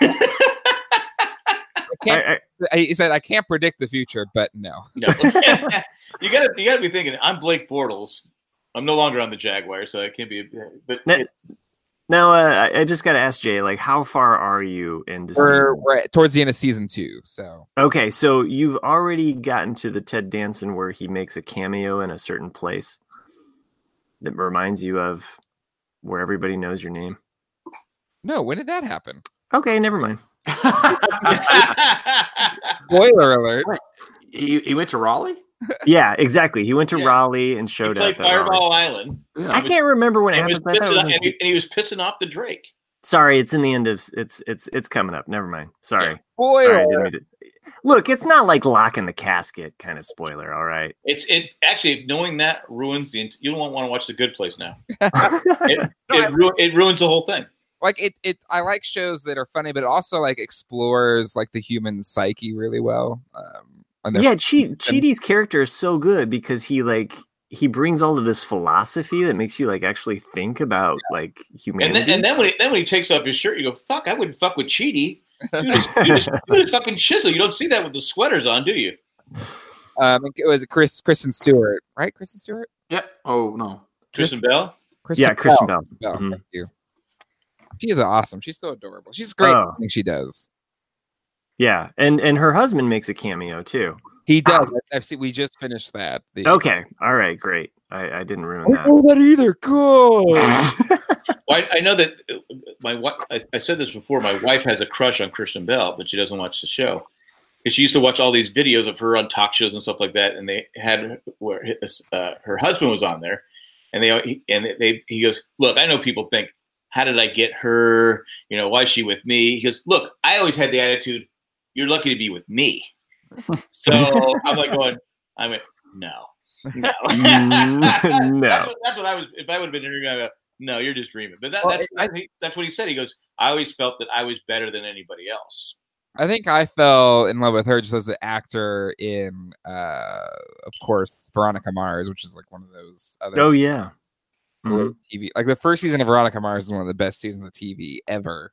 He said, "I can't predict the future, but no." No. you gotta be thinking. I'm Blake Bortles. I'm no longer on the Jaguars, so I can't be. But now, I just got to ask Jay, like, how far are you into? We're towards the end of season 2. So okay, so you've already gotten to the Ted Danson where he makes a cameo in a certain place that reminds you of where everybody knows your name. No, when did that happen? Okay, never mind. Spoiler alert. He went to Raleigh? Yeah, exactly. He went to Raleigh and showed up. He played Fireball Island. Yeah. I can't remember when it happened. And he was pissing off the Drake. Sorry, it's in the end of it's coming up. Never mind. Sorry. Yeah. Spoiler. Sorry, look, it's not like Lock in the Casket kind of spoiler. All right. It actually, knowing that ruins you don't want to watch The Good Place now. it ruins the whole thing. Like it I like shows that are funny, but it also like explores like the human psyche really well. Chidi's character is so good because he brings all of this philosophy that makes you like actually think about like humanity. And then when he takes off his shirt, you go, "Fuck! I wouldn't fuck with Chidi. You just fucking chisel. You don't see that with the sweaters on, do you?" It was Kristen Stewart, right? Kristen Stewart. Yeah. Oh no, Kristen Bell. Kristen Bell. Mm-hmm. Thank you. She's awesome. She's so adorable. She's great at everything she does. Yeah, and her husband makes a cameo too. He does. We just finished that. Okay, all right, great. I didn't ruin that. I don't know that either. Good. Well, I know that my wife. I said this before. My wife has a crush on Kristen Bell, but she doesn't watch the show because she used to watch all these videos of her on talk shows and stuff like that. And they had where her husband was on there, and he goes, "Look, I know people think, how did I get her? Why is she with me?" He goes, "Look, I always had the attitude, you're lucky to be with me." So I'm like going, no. No. That's what I was. If I would have been interviewed, I'd go, "No, you're just dreaming." But I think that's what he said. He goes, "I always felt that I was better than anybody else." I think I fell in love with her just as an actor in, of course, Veronica Mars, which is like one of those other. Oh yeah. TV. Like the first season of Veronica Mars is one of the best seasons of TV ever.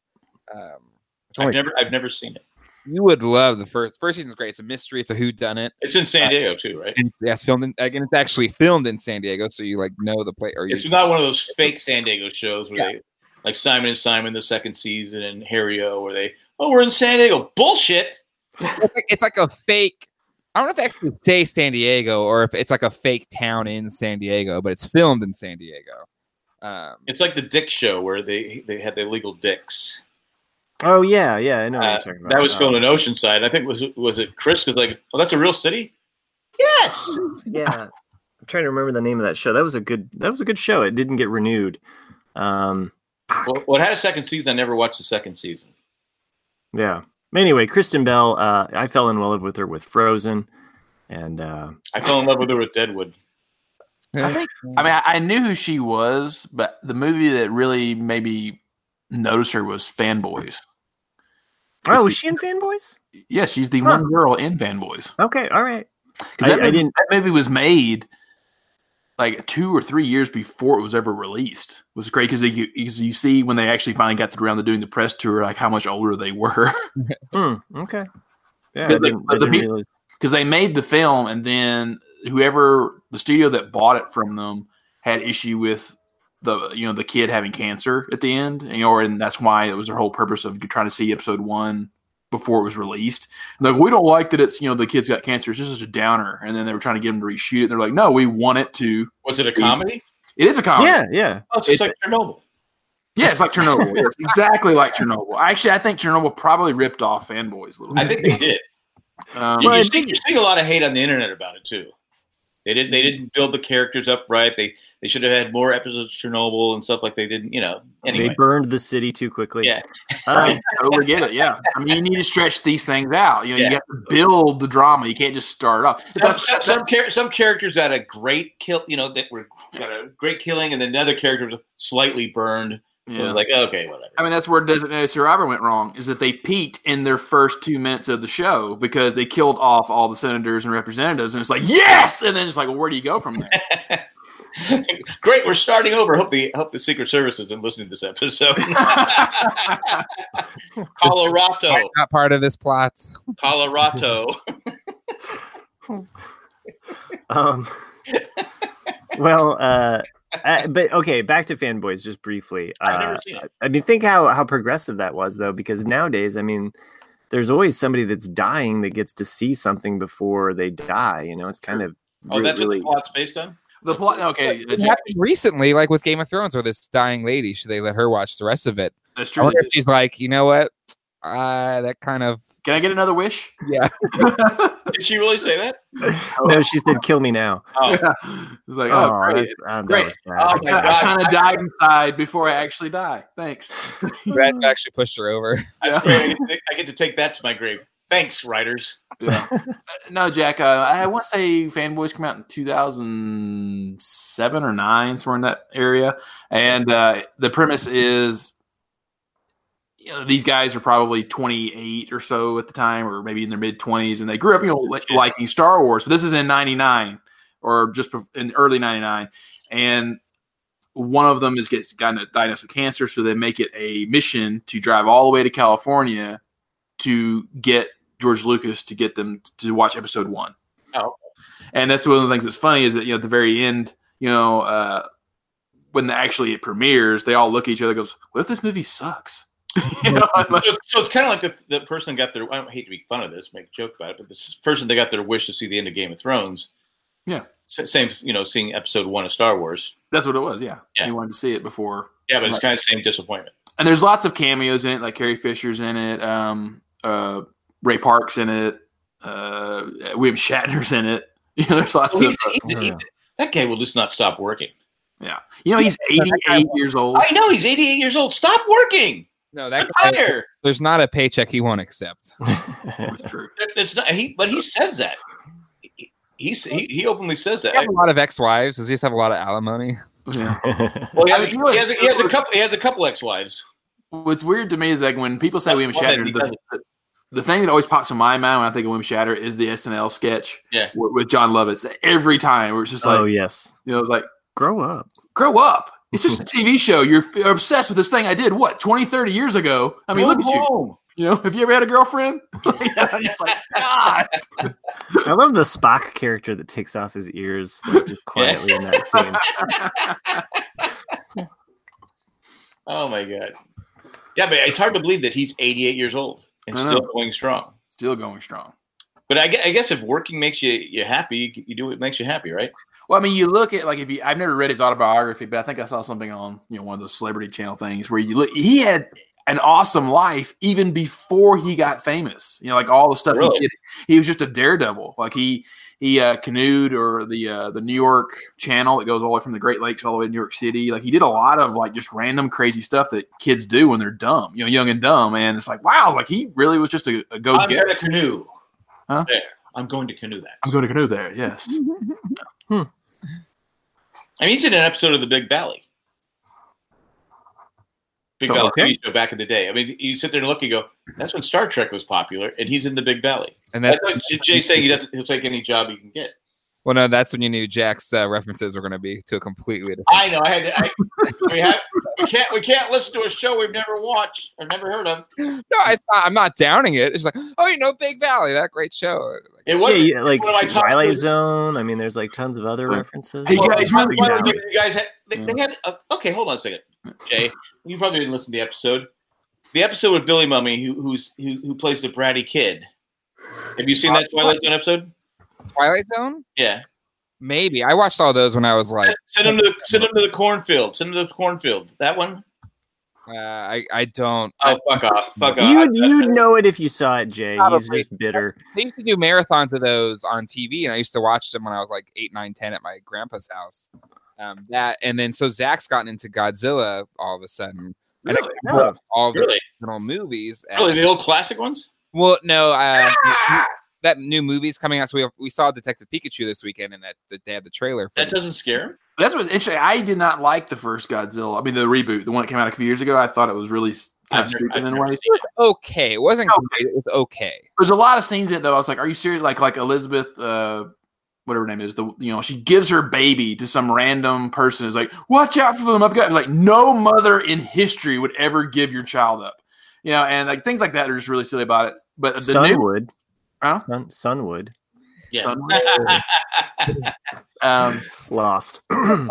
I've never seen it. You would love the first season's great. It's a mystery. It's a whodunit. It's in San Diego too, right? It's filmed it's actually filmed in San Diego, so you like know the place. It's not one of those fake San Diego shows where they like Simon and Simon the second season and Harry O, where we're in San Diego. Bullshit. It's like a fake. I don't know if they actually say San Diego or if it's like a fake town in San Diego, but it's filmed in San Diego. It's like the Dick Show where they had the illegal dicks. Oh yeah, I know what you're talking about. That was filmed in Oceanside. I think was it Chris was like, "Oh, that's a real city." Yes. Yeah, I'm trying to remember the name of that show. That was a good show. It didn't get renewed. Well, it had a second season. I never watched the second season. Yeah. Anyway, Kristen Bell, I fell in love with her with Frozen, and I fell in love with her with Deadwood. I knew who she was, but the movie that really made me notice her was Fanboys. Oh, was she in Fanboys? Yeah, she's the one girl in Fanboys. Okay, all right. That movie was made like 2 or 3 years before it was ever released. It was great because you see when they actually finally got around to doing the press tour, like how much older they were. Okay. Yeah, because they made the film, and then whoever the studio that bought it from them had issue with the kid having cancer at the end, and that's why it was their whole purpose of trying to see episode 1 before it was released. Like, we don't like that it's the kid's got cancer. It's just a downer. And then they were trying to get him to reshoot it. And they're like, no, we want it to. Was it a comedy? It is a comedy. Yeah. Oh, it's just like Chernobyl. Yeah, it's like Chernobyl. It's exactly like Chernobyl. Actually, I think Chernobyl probably ripped off Fanboys a little bit. I think they did. You're seeing a lot of hate on the internet about it too. They didn't build the characters up right. They should have had more episodes of Chernobyl and stuff like they didn't. Anyway. They burned the city too quickly. Yeah. I totally get it. Yeah, I mean, you need to stretch these things out. You have to build the drama. You can't just start off. Some characters had a great kill. That got a great killing, and then another character was slightly burned. So it was like, okay, whatever. I mean, that's where Designated Survivor went wrong, is that they peaked in their first 2 minutes of the show because they killed off all the senators and representatives, and it's like, yes! And then it's like, well, where do you go from there? Great, we're starting over. Hope the Secret Service isn't listening to this episode. Colorado. Not part of this plot. Colorado. But okay, back to Fanboys just briefly. I've never seen it. I mean, think how progressive that was, though, because nowadays, I mean, there's always somebody that's dying that gets to see something before they die. It's kind of that's what the plot's based on. The plot, okay. It happened recently, like with Game of Thrones, where this dying lady, should they let her watch the rest of it? That's I true. wonder if she's like, you know what? That kind of. Can I get another wish? Yeah. Did she really say that? No, she said, "Kill me now." Oh, Yeah. It's like, great. That was bad. Oh, my God. I kind of died inside before I actually die. Thanks. Brad actually pushed her over. That's great. I get to take that to my grave. Thanks, writers. Yeah. No, Jack. I want to say Fanboys came out in 2007 or 9, somewhere in that area, and the premise is, these guys are probably 28 or so at the time, or maybe in their mid 20s, and they grew up, liking Star Wars. But this is in '99 or just in early '99, and one of them gets diagnosed with cancer, so they make it a mission to drive all the way to California to get George Lucas to get them to watch Episode 1. Oh, and that's one of the things that's funny is that at the very end, when actually it premieres, they all look at each other and goes, "What if this movie sucks?" So it's kind of like the person got their. I don't hate to make fun of this, make a joke about it, but this person they got their wish to see the end of Game of Thrones. Yeah, same. Seeing Episode 1 of Star Wars. That's what it was. Yeah, he wanted to see it before. Yeah, but it's kind of the same disappointment. And there's lots of cameos in it, like Carrie Fisher's in it, Ray Park's in it, William Shatner's in it. There's lots of. That guy will just not stop working. Yeah, he's 88 years old. I know he's 88 years old. Stop working. No, that guy, Retire. there's not a paycheck he won't accept. That's true. It's not. But he says that. He openly says that. Does he have a lot of ex-wives? Does he just have a lot of alimony? Yeah. Well, he has a couple ex-wives. What's weird to me is like when people say William Shatner, the thing that always pops in my mind when I think of William Shatner is the SNL sketch with John Lovitz. Every time where it's just like, oh yes, it's like, grow up. It's just a TV show. You're obsessed with this thing I did, 20, 30 years ago. I mean, look at you. Have you ever had a girlfriend? It's like, God. I love the Spock character that takes off his ears just quietly in that scene. Oh, my God. Yeah, but it's hard to believe that he's 88 years old and still going strong. Still going strong. But I guess if working makes you happy, you do what makes you happy, right? Well, I mean, you look at I've never read his autobiography, but I think I saw something on one of those Celebrity Channel things where you look. He had an awesome life even before he got famous. Like all the stuff he did. He was just a daredevil. Like he canoed, or the New York Channel that goes all the way from the Great Lakes all the way to New York City. Like he did a lot of just random crazy stuff that kids do when they're dumb, young and dumb. And it's like, wow, like he really was just a go-getter. I'm going to canoe. Huh? There. I'm going to canoe that. I'm going to canoe there. Yes. I mean, he's in an episode of The Big Valley. Big Valley TV show back in the day. I mean, you sit there and look and go, that's when Star Trek was popular, and he's in The Big Valley. And that's what Jay's saying. He'll take any job he can get. Well, no, that's when you knew Jack's references were going to be to a completely different. I know. We can't listen to a show we've never watched or never heard of. No, I'm not downing it. It's like, Big Valley, that great show. It was like Twilight Zone. I mean, there's tons of other references. Hey, guys, they had. Okay, hold on a second, Jay. You probably didn't listen to the episode. The episode with Billy Mumy, who plays the bratty kid. Have you seen that Twilight Zone episode? Twilight Zone? Yeah. Maybe. I watched all those when I was like... Send him to the cornfield. Send him to the cornfield. That one? I don't. Oh, fuck off. Fuck off. You'd know it if you saw it, Jay. He's Probably. just bitter. They used to do marathons of those on TV, and I used to watch them when I was like 8, 9, 10 at my grandpa's house. And then so Zach's gotten into Godzilla all of a sudden. And Really? I watched all the Really? original movies. Really, the old classic ones? Well, no, that new movie's coming out. So we saw Detective Pikachu this weekend, and they had the trailer. That doesn't scare him? That's what's interesting. I did not like the first Godzilla. I mean, the reboot, the one that came out a few years ago. I thought it was really kind of stupid in a way. It was okay. It wasn't great. It was okay. There's a lot of scenes in it though. I was like, "Are you serious?" Like Elizabeth, whatever her name is, she gives her baby to some random person. Who's like, "Watch out for them." I've got like no mother in history would ever give your child up, and like things like that are just really silly about it. But the new Sunwood. Huh? Sunwood. Yeah. Lost. But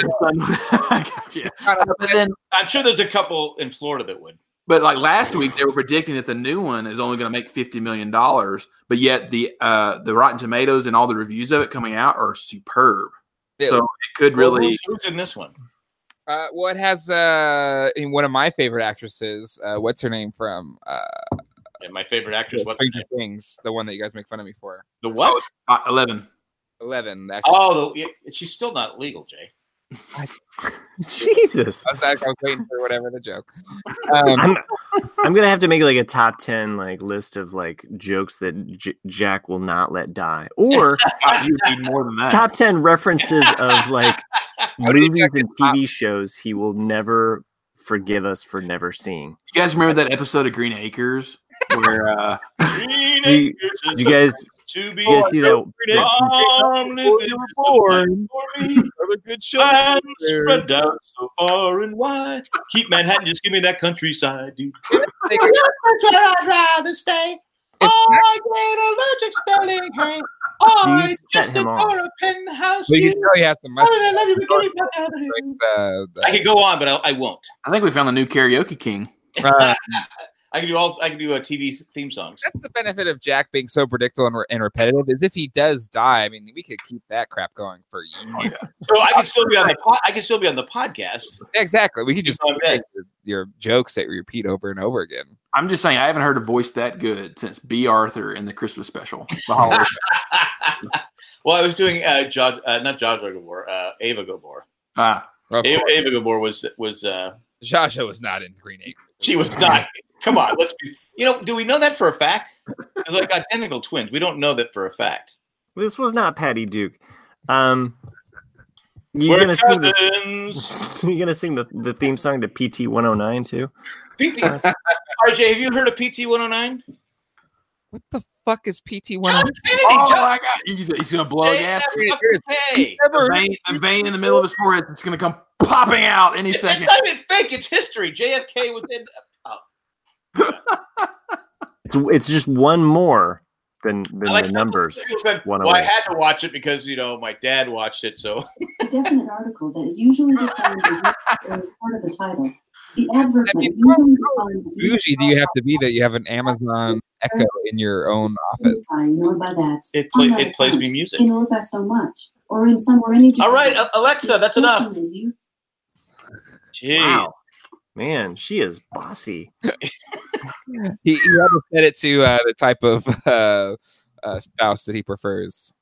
then, I'm sure there's a couple in Florida that would. but like last week, they were predicting that the new one is only going to make $50 million, but yet the Rotten Tomatoes and all the reviews of it coming out are superb. Yeah. So it could really. Who's in this one? Well, it has one of my favorite actresses. What's her name from Yeah, my favorite actress. What's her Stranger name? Things? The one that you guys make fun of me for. The what? 11. 11. Actually. Oh, she's still not legal, Jay. Jesus. I was waiting for whatever the joke. I'm gonna have to make like a top 10 like list of like jokes that Jack will not let die, or You need more than that. top 10 references of like do you movies check and TV shows he will never forgive us for never seeing. You guys remember that episode of Green Acres where You guys to be you guys see that? born for me. Good and spread out so far and wide. Keep Manhattan, just give me that countryside, dude. That's where I'd rather stay. I get allergic spelling, hey. I You set just him adore off. a penthouse Well, you view. can tell he has some Oh, mustache. I love you, but give me that. I could go on, but I won't. I think we found the new karaoke king. I can do TV theme songs. That's the benefit of Jack being so predictable and repetitive. Is if he does die, I mean, we could keep that crap going for years. So I can still be on the podcast. Exactly. We could just I'm dead. your jokes that we repeat over and over again. I'm just saying, I haven't heard a voice that good since B. Arthur in the Christmas special. The holiday Well, I was doing not Jaja Gabor, Ava Gabor. Ah, Of course. Ava Gabor was Jaja was not in Green Acres. she was not. Come on, let's be. Do we know that for a fact? It's like identical twins. We don't know that for a fact. This was not Patty Duke. We're cousins. You gonna sing the theme song to PT 109 too? PT. RJ, have you heard of PT 109? What the fuck is PT John 109? Kennedy. oh John my God. He's going to blow gas. Hey, A vein in the middle of his forehead that's going to come popping out any it's second. not even fake. It's history. JFK was in. It's just one more than I like the numbers. One Well, I away. had to watch it because my dad watched it. So A definite article that is usually defined as part of the title. The adverb I mean, is usually defined as Bougie do you have to be that you have an Amazon Echo in your own office? Nor by that. it On that plays me account, music. in or by so much, or in some or any. All right, Alexa, that's enough. Jeez. Wow, man, she is bossy. He had to set it to the type of spouse that he prefers.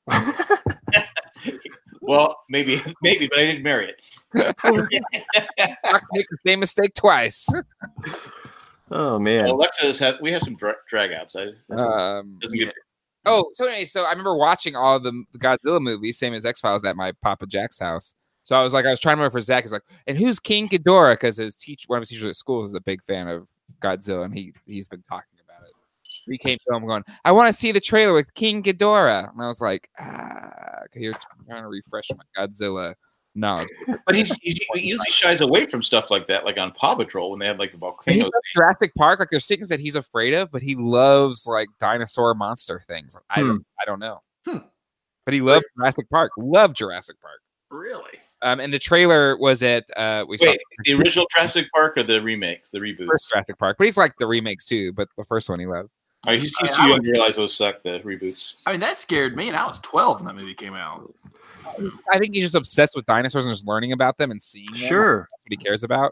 Well, maybe, but I didn't marry it. Not make the same mistake twice. Oh man, Alexa we have some dragouts. Doesn't get So I remember watching all the Godzilla movies, same as X-Files, at my Papa Jack's house. So I was trying to remember for Zach. He's like, and who's King Ghidorah? Because one of his teachers at school is a big fan of Godzilla, and he's been talking about it. We came to him going, I want to see the trailer with King Ghidorah, and I was like, you're trying to refresh my Godzilla knowledge. But he usually shies away from stuff like that, like on Paw Patrol when they have like the He volcanoes. loves Jurassic Park. Like there's things that he's afraid of, but he loves like dinosaur monster things. Like, I don't know. But he loved Jurassic Park. Loved Jurassic Park. Really? And the trailer was at Wait, the original Jurassic Park or the remakes, the reboots? first Jurassic Park, but he's like the remakes too. But the first one he loved. All right, he's too young to realize those suck. The reboots. I mean, that scared me, and I was 12 when that movie came out. I think he's just obsessed with dinosaurs and just learning about them and seeing them. sure. That's what he cares about.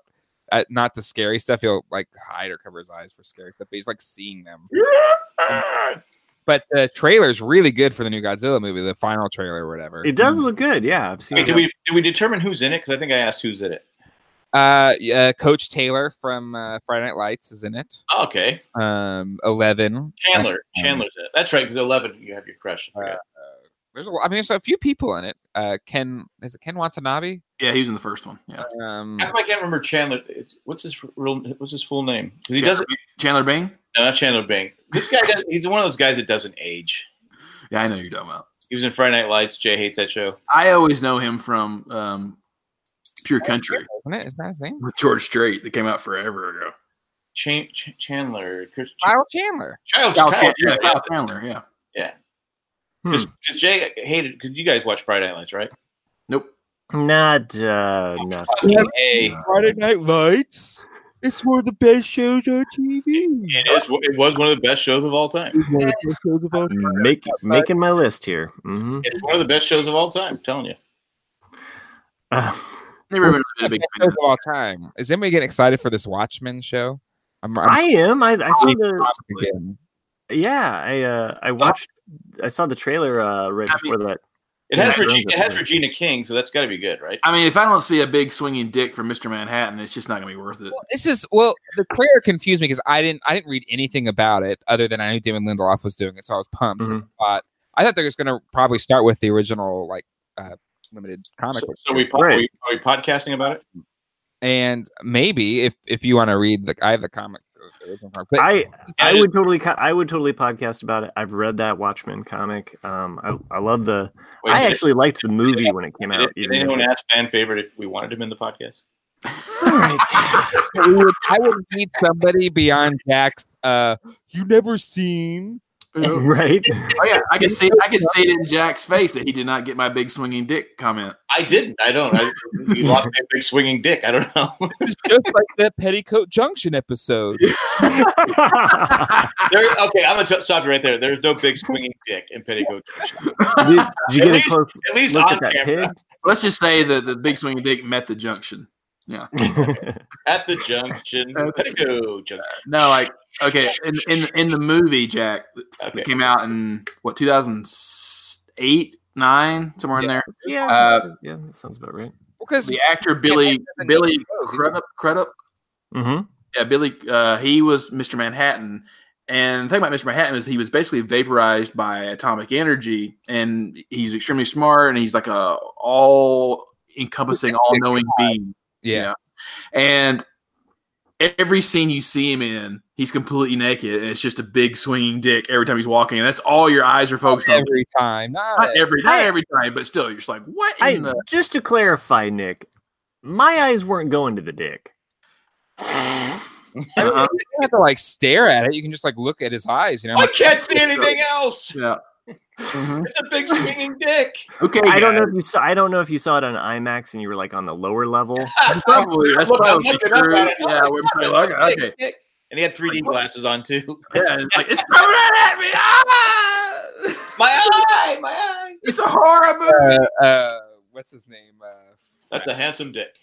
not the scary stuff. He'll like hide or cover his eyes for scary stuff, but he's like seeing them. But the trailer's really good for the new Godzilla movie, the final trailer or whatever. It does look good. Yeah, I've seen Wait, it. did we determine who's in it? Because I think I asked who's in it. Coach Taylor from Friday Night Lights is in it. Oh, okay. 11. Chandler's in it. That's right, because 11, you have your crush. I forgot. There's a few people in it. Ken Watanabe? Yeah, he was in the first one. Yeah. How come I can't remember Chandler? What's his full name? Because he doesn't. Chandler Bing? No, not Chandler Bing. This guy he's one of those guys that doesn't age. Yeah, I know who you're talking about. He was in Friday Night Lights. Jay hates that show. I always know him from Pure Country Isn't that his name? with George Strait that came out forever ago. Chandler. Kyle Chandler. Kyle Chandler, yeah. Yeah. Because Jay hated, because you guys watch Friday Night Lights, right? Nope. Not. Hey. Friday Night Lights. It's one of the best shows on TV. It was one of the best shows of all time. Making my list here. Mm-hmm. It's one of the best shows of all time. I'm telling you. Never been a big fan Shows of all time. Is anybody getting excited for this Watchmen show? I am. I saw the. again. Yeah, I watched. I saw the trailer right before that. It has Regina King, so that's got to be good, right? I mean, if I don't see a big swinging dick from Mr. Manhattan, it's just not going to be worth it. The trailer confused me because I didn't read anything about it other than I knew Damon Lindelof was doing it, so I was pumped. Mhm. But I thought they were just going to probably start with the original limited comic. So are we podcasting about it? And maybe if you want to read I have the comic. But I would totally podcast about it. I've read that Watchmen comic. I love the. I actually liked the movie when it came out. Did anyone ask fan favorite if we wanted him in the podcast? I would need somebody beyond Jack's. You never seen. Right? Oh yeah, I can see it in Jack's face that he did not get my big swinging dick comment. I didn't. I don't. You lost my big swinging dick. I don't know. It's just like that Petticoat Junction episode. Okay, I'm gonna stop you right there. There's no big swinging dick in Petticoat Junction. Did you get a close At least look on at that camera. pig? Let's just say that the big swinging dick met the junction. Yeah. At the junction, Petticoat Junction. No, like okay, in the movie, Jack, Okay. that came out in 2008, 9, somewhere in there. Yeah, yeah, that sounds about right. Because The actor Billy Crudup. Mm-hmm. Yeah, Billy. He was Mr. Manhattan, and the thing about Mr. Manhattan is he was basically vaporized by atomic energy, and he's extremely smart, and he's like a all-encompassing, all-knowing being. yeah. And every scene you see him in, he's completely naked, and it's just a big swinging dick every time he's walking, and that's all your eyes are focused on. Every time, Not every time, but still, you're just like, what in the? Just to clarify, Nick, my eyes weren't going to the dick. I mean, you don't have to stare at it. You can just look at his eyes. I can't see anything else. Yeah. It's a big swinging dick. Okay. I don't know if you saw it on IMAX and you were on the lower level. That's probably I'm true. looking up at it. Yeah, we're probably like, okay. Dick. And he had 3D glasses on too. Yeah, it's like it's coming at me. Ah! My eye. It's a horror movie. What's his name? That's a handsome dick.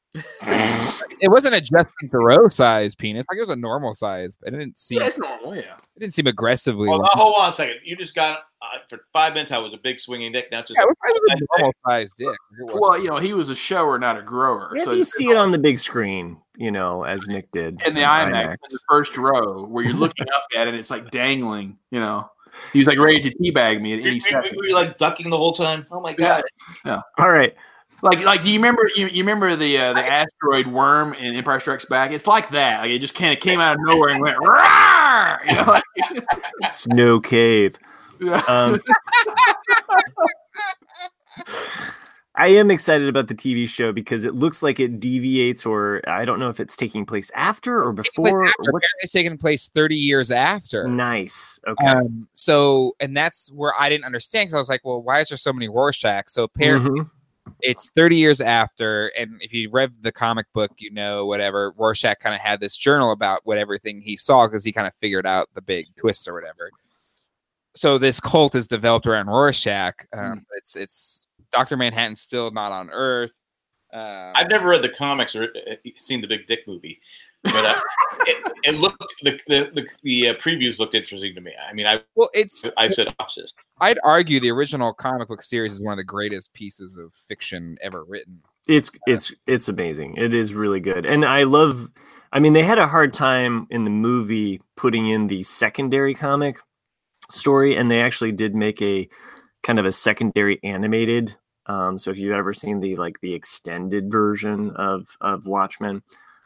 It wasn't a Justin Theroux size penis. It was a normal size. But it didn't seem. Yeah, it's normal. Yeah. It didn't seem aggressively. Well, hold on a second. You just got for 5 minutes. I was a big swinging dick. Now it's just it was a normal size dick. Well, he was a shower, not a grower. Yeah, so you see it on the big screen, as Nick did. in the IMAX, in the first row, where you're looking up at it, it's dangling. He was ready to teabag me at any second. Were you ducking the whole time? Oh my god! All right. Do you remember? You remember the asteroid worm in Empire Strikes Back? It's like that. It just kind of came out of nowhere and went. Rawr! Snow cave. I am excited about the TV show because it looks like it deviates, or I don't know if it's taking place after or before. It's taking place 30 years after. Nice. Okay. And that's where I didn't understand because I was like, well, why is there so many Rorschach? So apparently it's 30 years after, and if you read the comic book, whatever, Rorschach kind of had this journal about everything he saw because he kind of figured out the big twist or whatever. So this cult is developed around Rorschach. It's Dr. Manhattan's still not on Earth. I've never read the comics or seen the Big Dick movie, but it looked the previews looked interesting to me. I mean, I said opposite. I'd argue the original comic book series is one of the greatest pieces of fiction ever written. It's amazing. It is really good, and I love. I mean, they had a hard time in the movie putting in the secondary comic story, and they actually did make a kind of a secondary animated. So if you've ever seen the extended version of Watchmen,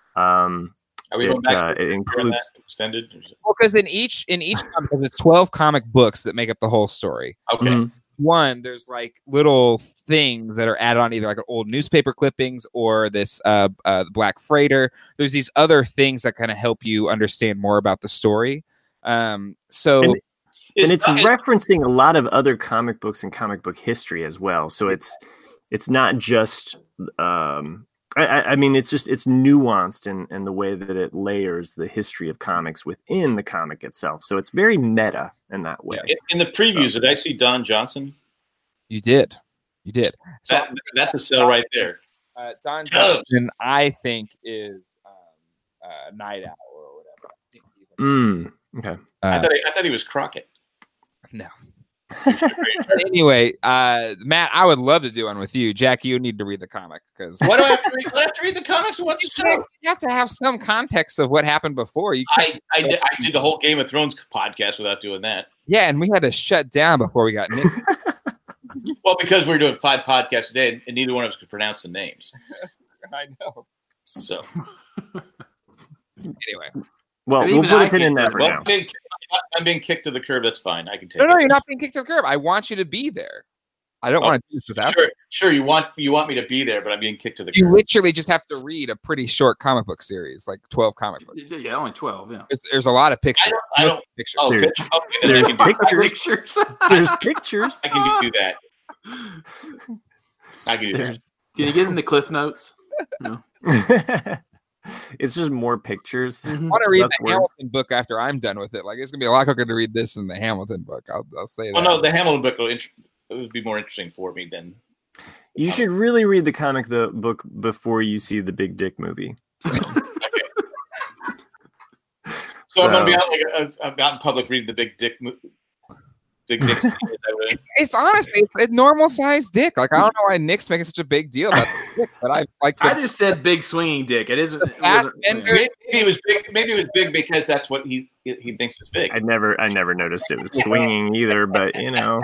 it includes extended. Well, because in each comic, there's 12 comic books that make up the whole story. Okay. Mhm. One, there's like little things that are added on, either like old newspaper clippings or this Black Freighter. There's these other things that kind of help you understand more about the story. And it's referencing a lot of other comic books and comic book history as well. So it's not just I mean, it's nuanced in the way that it layers the history of comics within the comic itself. So it's very meta in that way. In the previews, did I see Don Johnson? You did. So, that's a sell right there. Don Johnson, I think, is Night Owl or whatever. Okay. I thought he was Crockett. No. Anyway, Matt, I would love to do one with you. Jack, you need to read the comic because why do I have to read? Do I have to read the comics? What's the show? You have to have some context of what happened before. I did the whole Game of Thrones podcast without doing that. Yeah, and we had to shut down before we got nicked. Well, because we were doing 5 podcasts a day, and neither one of us could pronounce the names. I know. So anyway, well, we'll put a pin in that for now. I'm being kicked to the curb. That's fine. I can take it. No, you're not being kicked to the curb. I want you to be there. I don't want to do this without you. Sure. You want me to be there, but I'm being kicked to the curb. You literally just have to read a pretty short comic book series, like 12 comic books. Yeah, only 12. Yeah. There's a lot of pictures. I don't. Pictures. Oh, There's Pictures. There's pictures. I can do that. I can do that. Can you get into Cliff Notes? No. It's just more pictures. I want to read the Hamilton book after I'm done with it. Like, it's gonna be a lot quicker to read this than the Hamilton book. I'll say that. Oh no, the Hamilton book would be more interesting for me than. You should really read the book before you see the Big Dick movie. So, so I'm gonna be out in public reading the Big Dick. Big Dick. It's honestly it's a normal sized dick. Like, I don't know why Nick's making such a big deal about the dick, but I just said big swinging dick. It isn't. Maybe it was big. Maybe it was big because that's what he thinks is big. I never noticed it was swinging either, but you know.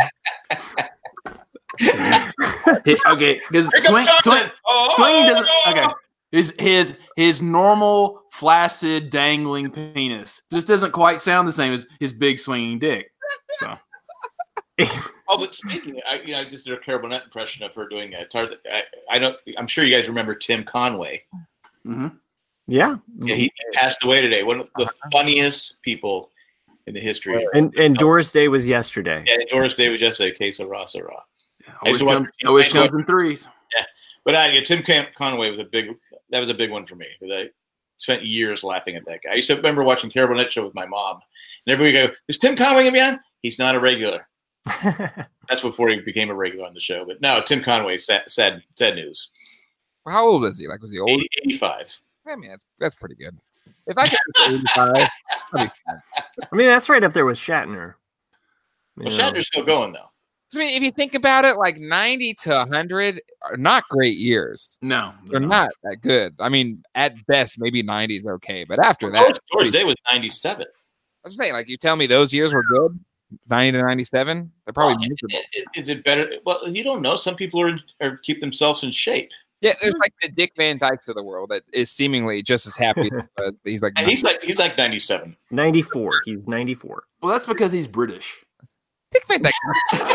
Okay, because swinging doesn't. Okay, his normal flaccid dangling penis just doesn't quite sound the same as his big swinging dick. So. Oh, but speaking, I just did a Carol Burnett impression of her doing Tarzan. I'm sure you guys remember Tim Conway. Mm-hmm. Yeah, he passed away today. One of the funniest people in the history. And Doris Day was yesterday. Yeah, Doris Day was yesterday. Queso Rasa Ra. Always comes in threes. Yeah, but Tim Conway was a big one for me because I spent years laughing at that guy. I used to remember watching Carol Burnett show with my mom, and everybody would go, "Is Tim Conway gonna be on?" He's not a regular. That's before he became a regular on the show. But no, Tim Conway, sad news. How old is he? Like, was he old? 85. I mean, that's pretty good. If I get to 85, that'd be fine. I mean, that's right up there with Shatner. Well, Shatner's still going though. I mean, if you think about it, like 90 to 100 are not great years. No, they're not that good. I mean, at best, maybe 90 is okay, but after that, Doris Day was 97. I was saying, like, you tell me those years were good. 90 to 97, they're probably miserable. Is it better? Well, you don't know. Some people are keep themselves in shape. Yeah, there's like the Dick Van Dykes of the world that is seemingly just as happy. He's like 97, 94. He's 94. Well, that's because he's British. Dick Van Dyke.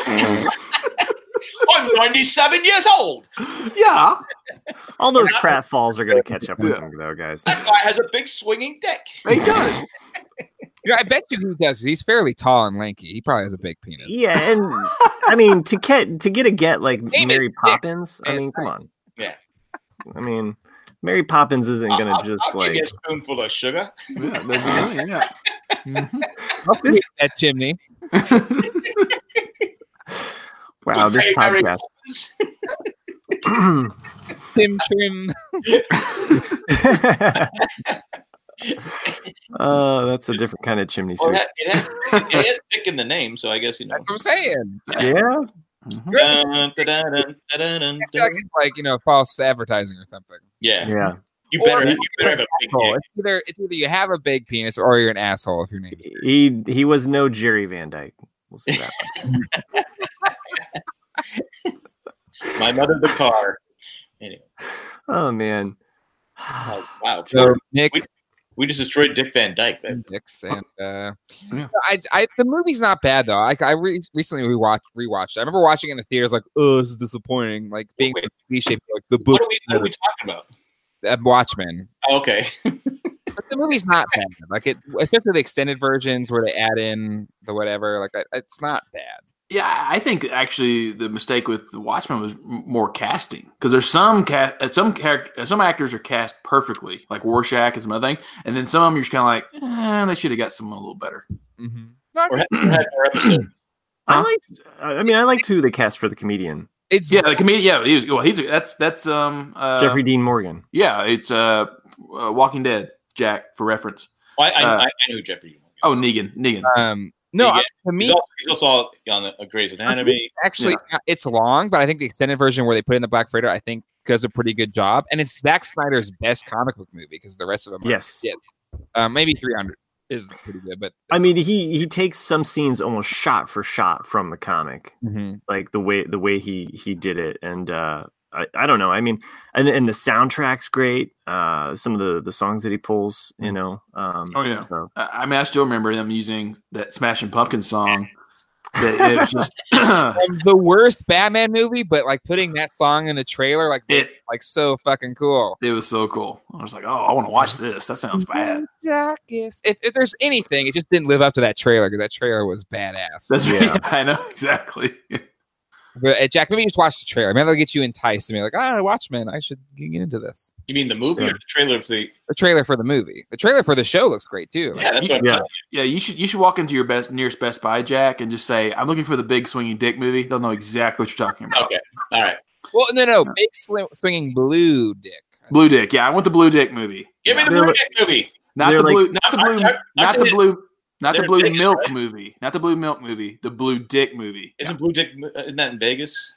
I'm 97 years old. Yeah. All those pratfalls are going to catch up with him, though, guys. That guy has a big swinging dick. He does. You know, I bet you he does. He's fairly tall and lanky. He probably has a big penis. Yeah, and I mean, to get a get like Mary Poppins, I mean, come on. Yeah. I mean, Mary Poppins isn't going to just I'll like. give you a spoonful of sugar. Yeah, yeah. Mm-hmm. This, that chimney. Wow, this podcast. Tim Trim. Oh, that's a different kind of chimney Well, sweep. it has Dick in the name, so I guess you know. That's what I'm saying. Yeah. Dun, dun, dun, dun, dun, dun, I feel like it's like, false advertising or something. Yeah, Yeah. you better have a big Asshole. dick. It's either you have a big penis or you're an asshole if your name is. He was no Jerry Van Dyke. We'll say that. My mother, the car. Anyway, Oh man. oh, wow. So Nick We just destroyed Dick Van Dyke. Dix and the movie's not bad though. Recently rewatched. I remember watching it in the theaters like, oh, this is disappointing. Like being Wait. cliche, like the book. What are we talking about? Watchmen. Oh, okay. But the movie's not bad. Like it, especially the extended versions where they add in the whatever. Like it's not bad. Yeah, I think actually the mistake with the Watchmen was more casting because there's some actors are cast perfectly, like Rorschach and some other things, and then some of them you're just kind of like, they should have got someone a little better. Mm-hmm. Or had more episodes. I liked who they cast for the comedian. It's Yeah, the comedian. Yeah, that's Jeffrey Dean Morgan. Yeah, it's Walking Dead. Jack for reference. Well, I know who Jeffrey. Oh, Negan. no, Yeah. to me, He's also on a Grey's Anatomy. actually, it's long, but I think the extended version where they put in the Black Freighter, I think does a pretty good job, and it's Zack Snyder's best comic book movie because the rest of them, Yes. maybe 300 is pretty good, but I mean, he takes some scenes almost shot for shot from the comic, Mhm. like the way he did it, and I don't know. I mean, and the soundtrack's great. Some of the songs that he pulls, you know. Oh yeah. So. I mean, I still remember them using that Smashing Pumpkins song. That it was just the worst Batman movie, but like putting that song in the trailer, like so fucking cool. it was so cool. I was like, oh, I want to watch this. That sounds bad. If there's anything, it just didn't live up to that trailer because that trailer was badass. That's Yeah. I know exactly. But Jack, maybe you just watch the trailer. Maybe that'll get you enticed and be like, Watchmen, I should get into this. You mean the movie or the trailer of the? The trailer for the movie. The trailer for the show looks great too. Yeah, that's what I'm Yeah. saying. Yeah, you should walk into your nearest Best Buy, Jack, and just say, I'm looking for the big swinging dick movie. They'll know exactly what you're talking about. Okay, all right. Well, no, big swinging blue dick. Blue dick. Yeah, I want the blue dick movie. Give me the They're Blue like- Dick movie. Not They're the like- blue, not the blue, not the blue, not the they're blue Vegas, milk right? movie. Not the blue milk movie. The blue dick movie. Isn't Blue Dick? Isn't that in Vegas?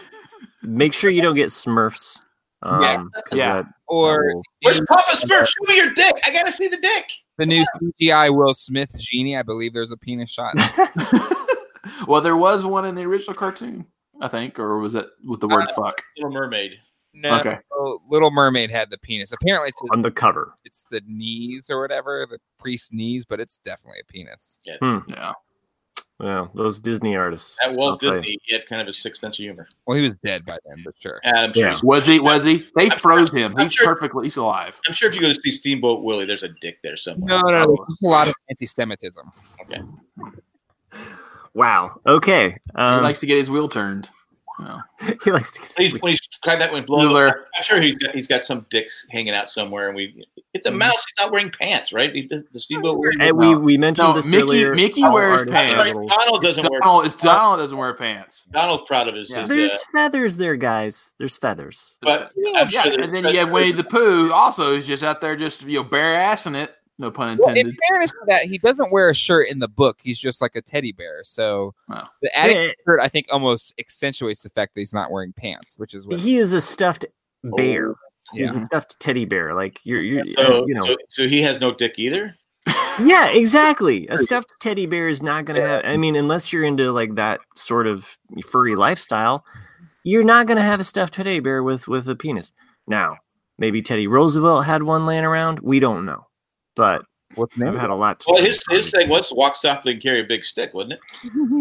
Make sure you don't get Smurfs. Yeah. 'cause Yeah. that Or will- Where's Papa Smurf? Show me your dick. I gotta see the dick. the new CGI Will Smith genie. I believe there's a penis shot. Well, there was one in the original cartoon, I think, or was it with the word fuck? Little Mermaid. No, Okay. Little Mermaid had the penis. Apparently, on the cover. it's the knees or whatever, the priest's knees, but it's definitely a penis. Yeah. Yeah, those Disney artists. That Walt I'll tell Disney. He had kind of a sixth sense of humor. Well, he was dead by then, but sure. I'm sure. Yeah. Was he? They froze him. I'm He's sure- perfectly. He's alive. I'm sure if you go to see Steamboat Willie, there's a dick there somewhere. No, there's just a lot of anti-Semitism. Wow. Okay. He likes to get his wheel turned. Yeah. he likes to get When he's kind of when blowing, Bueller. I'm sure he's got some dick hanging out somewhere, and it's a mouse. He's not wearing pants, right? The Steamboat Willie. And we mentioned No, this Mickey- earlier. Mickey Our wears artist pants. had a That's right. little- Donald doesn't wear. Donald doesn't wear pants. Donald's proud of his. Yeah. his There's feathers there, guys. There's feathers. but Yeah, I'm sure and then you have Winnie the Pooh. Also, is just out there, just bare assing it. No pun Well, intended. in fairness to that, he doesn't wear a shirt in the book. He's just like a teddy bear. So Wow. the adding Yeah. a shirt, I think, almost accentuates the fact that he's not wearing pants, which is what. He is a stuffed bear. He's Yeah. a stuffed teddy bear. Like you're So, you know. so he has no dick either. Yeah, exactly. A stuffed teddy bear is not going to have. I mean, unless you're into like that sort of furry lifestyle, you're not going to have a stuffed teddy bear with a penis. Now, maybe Teddy Roosevelt had one laying around. We don't know, but What's the name? I've had a lot. To Well, his thing was to walk softly and carry a big stick, wasn't it?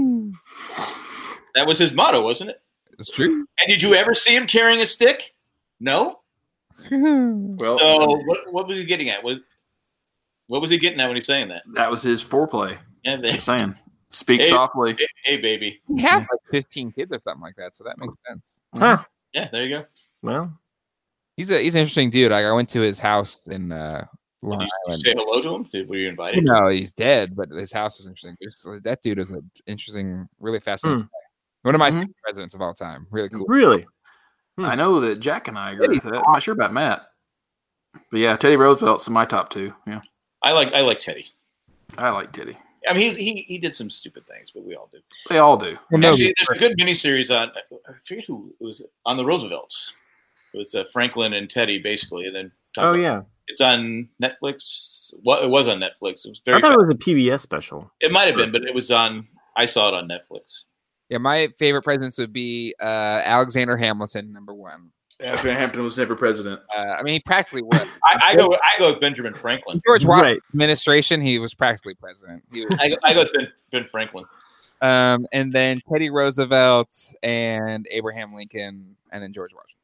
That was his motto, wasn't it? It's true. And did you ever see him carrying a stick? No. Well, So what was he getting at? What was he getting at when he's saying that? that was his foreplay. Yeah, Just saying. Speak Hey. softly. hey, baby. He had like 15 kids or something like that, so that makes sense. Huh. Yeah, there you go. Well, He's an interesting dude. Like I went to his house in Long Did you Island. say hello to him? Were you invited? No, he's dead, but his house was interesting. That dude is an interesting, really fascinating guy. One of my Mhm. favorite presidents of all time. Really cool. really, I know that Jack and I agree with that. I'm not sure about Matt. But yeah, Teddy Roosevelt's in my top 2. Yeah. I like Teddy. I like Teddy. I mean, he did some stupid things, but we all do. They all do. Well, no, Actually, there's a good miniseries on. I forget who it was on the Roosevelts. It was Franklin and Teddy, basically, and then. Oh yeah, it's on Netflix. Well, it was on Netflix. It was very. I thought it was a PBS special. It might have been, but it was on. I saw it on Netflix. Yeah, my favorite presidents would be Alexander Hamilton, number 1. Alexander Hamilton was never president. I mean, he practically was. I go with Benjamin Franklin. George Washington Right. administration, he was practically president. He was, I go with Ben Franklin. and then Teddy Roosevelt and Abraham Lincoln, and then George Washington.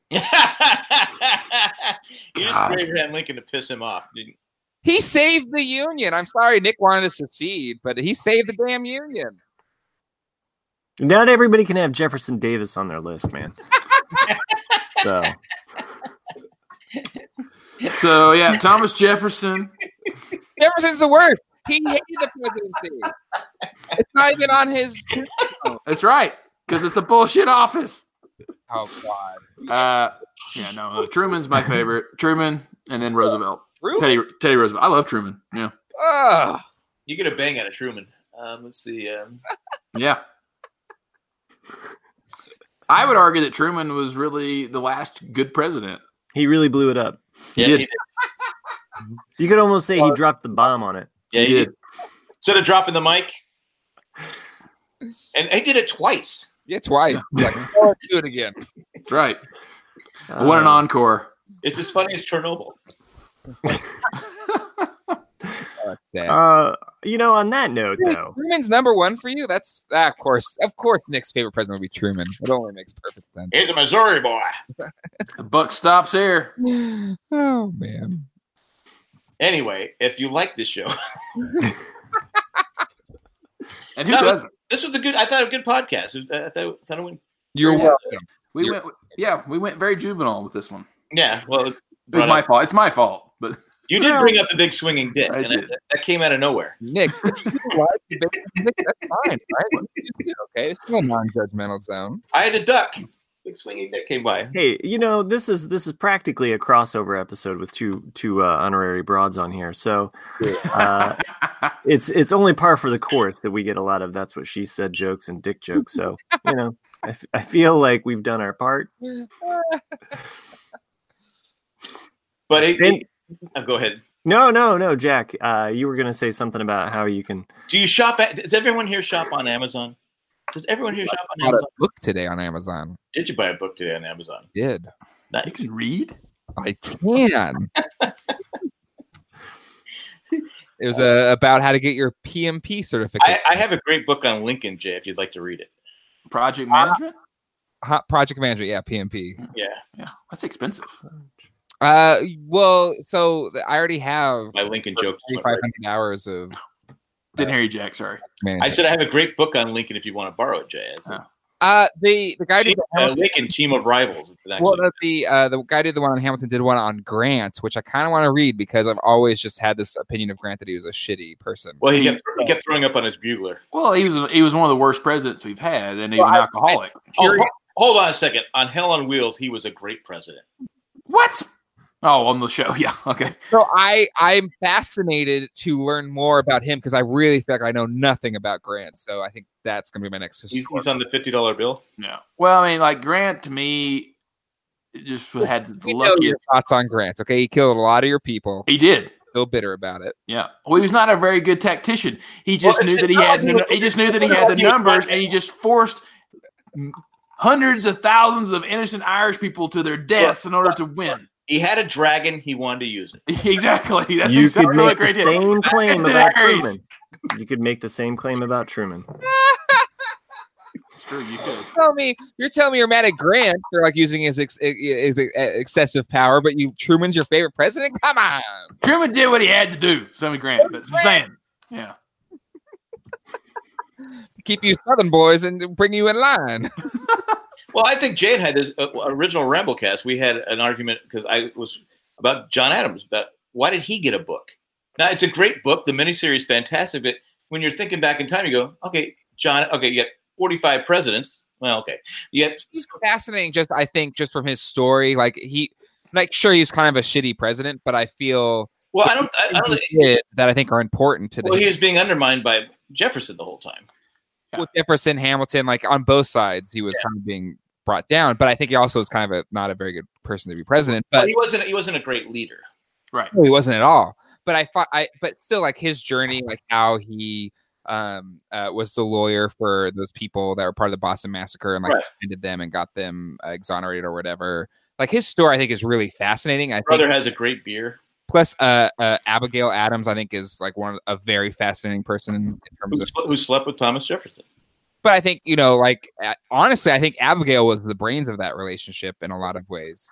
You just put Abraham Lincoln to piss him off, didn't you? He saved the Union. I'm sorry, Nick wanted to secede, but he saved the damn Union. Not everybody can have Jefferson Davis on their list, man. So yeah, Thomas Jefferson. Jefferson's the worst. He hated the presidency. It's not even on his. That's right, because it's a bullshit office. Oh God. Truman's my favorite. Truman and then Roosevelt. Truman? Teddy Roosevelt. I love Truman. Yeah. Ugh. You get a bang out of Truman. Let's see. Yeah. I would argue that Truman was really the last good president. He really blew it up. Yeah, did. he did. You could almost say he dropped the bomb on it. Yeah, he did. Instead of dropping the mic, and he did it twice. Yeah, twice. Like, oh, do it again. That's right. What an encore. It's as funny as Chernobyl. Oh, that's sad. On that note, though, Truman's number 1 for you. That's of course. Nick's favorite president would be Truman. It only makes perfect sense. He's a Missouri boy. The buck stops here. Oh man. Anyway, if you like this show, And who doesn't? This was I thought a good podcast. I thought it went. You're welcome. We went very juvenile with this one. Yeah, well, It was my fault. It's my fault. But you did bring up the big swinging dick, I and did. that came out of nowhere. Nick, if you like the basic, that's fine, right? Okay, it's still a non-judgmental zone. I had a duck. Big swinging dick came by. hey, this is practically a crossover episode with two honorary broads on here. So it's only par for the course that we get a lot of that's what she said jokes and dick jokes. So I feel like we've done our part. But go ahead. No, Jack. You were going to say something about how you can. Do you shop does everyone here shop on Amazon? Does everyone here shop on I bought Amazon? a book today on Amazon. Did you buy a book today on Amazon? Did. you Nice. can read? I can. It was about how to get your PMP certificate. I have a great book on Lincoln, Jay, if you'd like to read it. Project management? Project management, yeah, PMP. Yeah. Yeah. That's expensive. Well, so I already have My Lincoln jokes. 3,500 hours of Didn't hear you, Jack. Sorry. management. I said I have a great book on Lincoln if you want to borrow it, Jay. It's The guy did Lincoln Team of Rivals. It's well, actually, the guy did the one on Hamilton did one on Grant, which I kind of want to read because I've always just had this opinion of Grant that he was a shitty person. well, he kept throwing up on his bugler. Well, he was one of the worst presidents we've had, and he was an alcoholic. Hold on a second. On Hell on Wheels, he was a great president. What? Oh, on the show. Yeah. Okay. So I'm fascinated to learn more about him because I really feel like I know nothing about Grant. So I think that's going to be my next. He's on the $50 bill. Yeah. Well, I mean, like Grant to me, just had the You know your luckiest. thoughts on Grant. Okay, he killed a lot of your people. He did. Still bitter about it. Yeah. Well, he was not a very good tactician. He just knew that he had. He just knew that he had the numbers, and he just forced hundreds of thousands of innocent Irish people to their deaths in order to win. He had a dragon. He wanted to use it. Exactly. That's You exactly could what make Grant the did. same claim Back to about Aries. Truman. You could make the same claim about Truman. It's true. You could. You're telling me you're mad at Grant for like using his excessive power, but Truman's your favorite president? Come on. Truman did what he had to do. So did Grant. But I'm saying. Yeah. Keep you Southern boys and bring you in line. Well, I think Jay had his original Ramblecast. We had an argument because I was about John Adams. About why did he get a book? Now, it's a great book. The miniseries is fantastic. But when you're thinking back in time, you go, okay, John, okay, you got 45 presidents. Well, okay. Yeah, He's fascinating. I think just from his story, like sure, he's kind of a shitty president, but I feel well, I don't he did that I think are important to well, he was being undermined by Jefferson the whole time. with Jefferson, Hamilton, like on both sides, he was kind of being brought down. But I think he also was kind of not a very good person to be president. But he wasn't a great leader. Right. No, he wasn't at all. But but still, like his journey, like how he was the lawyer for those people that were part of the Boston Massacre and like defended them and got them exonerated or whatever. Like his story, I think, is really fascinating. Brother has a great beer. Plus, Abigail Adams, I think, is like a very fascinating person in terms of who slept with Thomas Jefferson. But I think, like honestly, I think Abigail was the brains of that relationship in a lot of ways.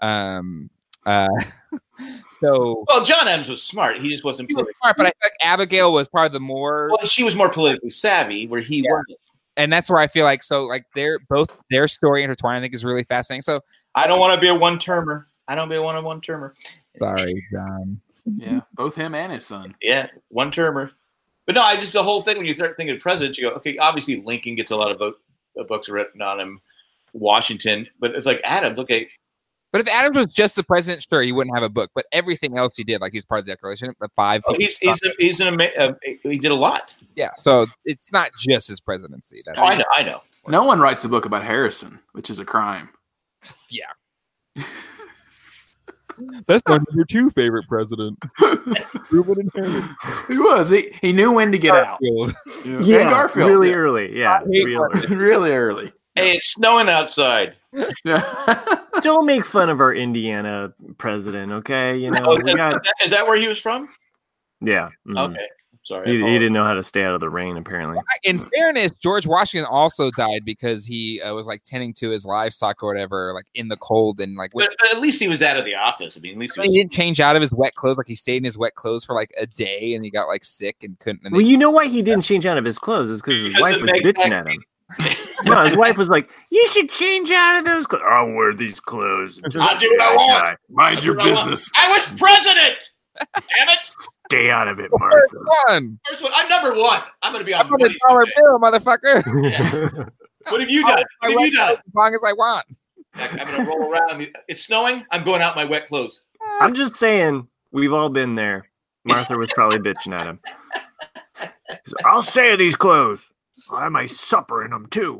So well, John Adams was smart. He just wasn't smart, but I think Abigail was probably the more. Well, she was more politically savvy, where he wasn't. And that's where I feel like their story intertwined. I think is really fascinating. So I don't want to be a one-termer. Sorry, John. Yeah, both him and his son. Yeah, one-termer. But no, the whole thing when you start thinking of presidents, you go, okay, obviously Lincoln gets a lot of books written on him, Washington, but it's like Adams. Okay. But if Adams was just the president, sure, he wouldn't have a book. But everything else he did, like he was part of the Declaration, the five. Oh, he did a lot. Yeah, so it's not just his presidency. I know. No one writes a book about Harrison, which is a crime. Yeah. That's my number 2 favorite president. Truman and Harrison. He was. He knew when to get Garfield. out. Yeah, Garfield. Really early. Yeah, really early. Hey, it's snowing outside. Don't make fun of our Indiana president, okay? You know, is that where he was from? Yeah. Okay. Sorry. He didn't know how to stay out of the rain, apparently. In fairness, George Washington also died because he was like tending to his livestock or whatever, like in the cold and like. But at least he was out of the office. I mean, at least he didn't change out of his wet clothes. Like he stayed in his wet clothes for like a day, and he got like sick and couldn't. And well, you know why he didn't change out of his clothes is because his wife was bitching at him. No, his wife was like, "You should change out of those clothes. I'll wear these clothes. I'll do what I want. Mind your business. I was president. Damn it! Stay out of it, Martha. First one. I'm number 1. I'm going to be on $1 bill, motherfucker. Yeah. What have you done? As long as I want. I'm going to roll around. It's snowing. I'm going out in my wet clothes. I'm just saying, we've all been there. Martha was probably bitching at him. I'll say these clothes. I'll have my supper in them too.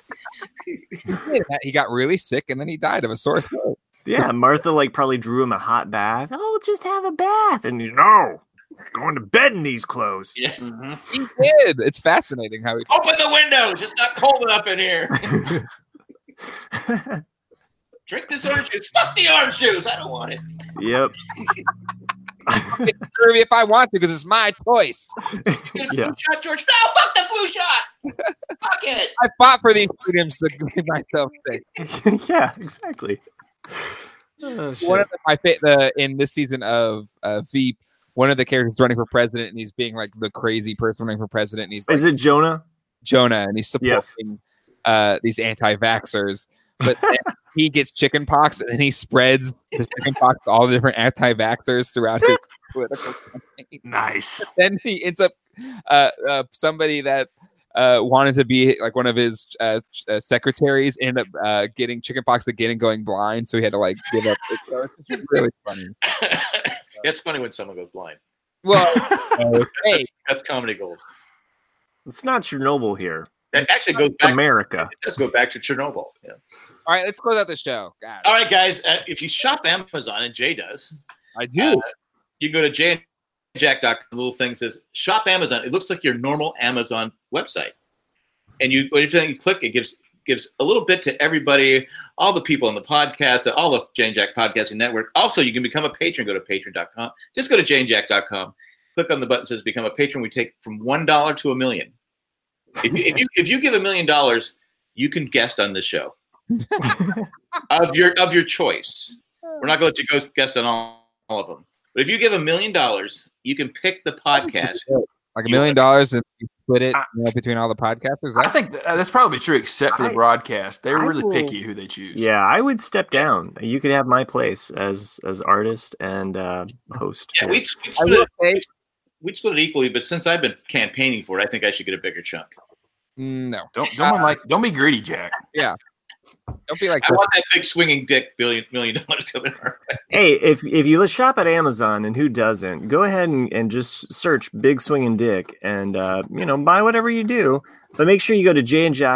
He got really sick and then he died of a sore throat. Yeah, Martha probably drew him a hot bath. Oh, just have a bath. And he's no, going to bed in these clothes. Yeah. Mm-hmm. He did. It's fascinating how he open the windows. It's not cold enough in here. Drink this orange juice. Fuck the orange juice. I don't want it. Yep. If I want to, because it's my choice. You get a flu shot, George? No, fuck the flu shot. Fuck it. I fought for these freedoms to make myself sick. Yeah, exactly. One of in this season of Veep, one of the characters running for president, and he's being like the crazy person running for president. And he's like, is it Jonah? Jonah, and he's supporting these anti-vaxxers, but then he gets chicken pox, and then he spreads the chicken pox to all the different anti-vaxxers throughout his political campaign. Nice. Then he ends up somebody that wanted to be like one of his secretaries, ended up getting chickenpox again and going blind, so he had to like give up. So it's just really funny. It's funny when someone goes blind. Well, hey, that's comedy gold. It's not Chernobyl here. It actually goes back America. It does go back to Chernobyl. Yeah. All right, let's close out the show. All right, guys. If you shop Amazon, and Jay does, I do. You go to jayandjack.com. The little thing says shop Amazon. It looks like your normal Amazon website, and everything you click, it gives a little bit to everybody, all the people on the podcast, all the Jay and Jack Podcasting Network. Also, you can become a patron. Go to patreon.com. Just go to jayandjack.com. Click on the button that says become a patron. We take from $1 to $1 million. If you give $1 million, you can guest on this show of your choice. We're not going to let you go guest on all of them. But if you give $1 million, you can pick the podcast. Like $1 million and you split it between all the podcasters. I think that's probably true, except for the broadcast. They're really picky who they choose. Yeah, I would step down. You could have my place as artist and host. Yeah, we'd split it equally. But since I've been campaigning for it, I think I should get a bigger chunk. No. Don't be greedy, Jack. Don't be like I want that big swinging dick $1 million coming our way. Hey, if you shop at Amazon, and who doesn't, go ahead and just search Big Swinging Dick and buy whatever you do. But make sure you go to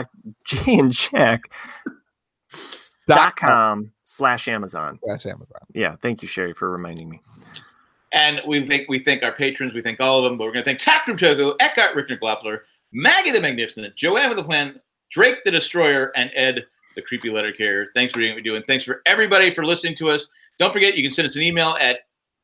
jandjack.com/Amazon. Amazon. Yeah, thank you, Sherry, for reminding me. And we thank our patrons. We thank all of them, but we're going to thank Taktrum Togo, Eckhart Rickner Gloppler, Maggie the Magnificent, Joanne with the Plan, Drake the Destroyer, and Ed the Creepy Letter Carrier. Thanks for doing what we do, and thanks for everybody for listening to us. Don't forget, you can send us an email at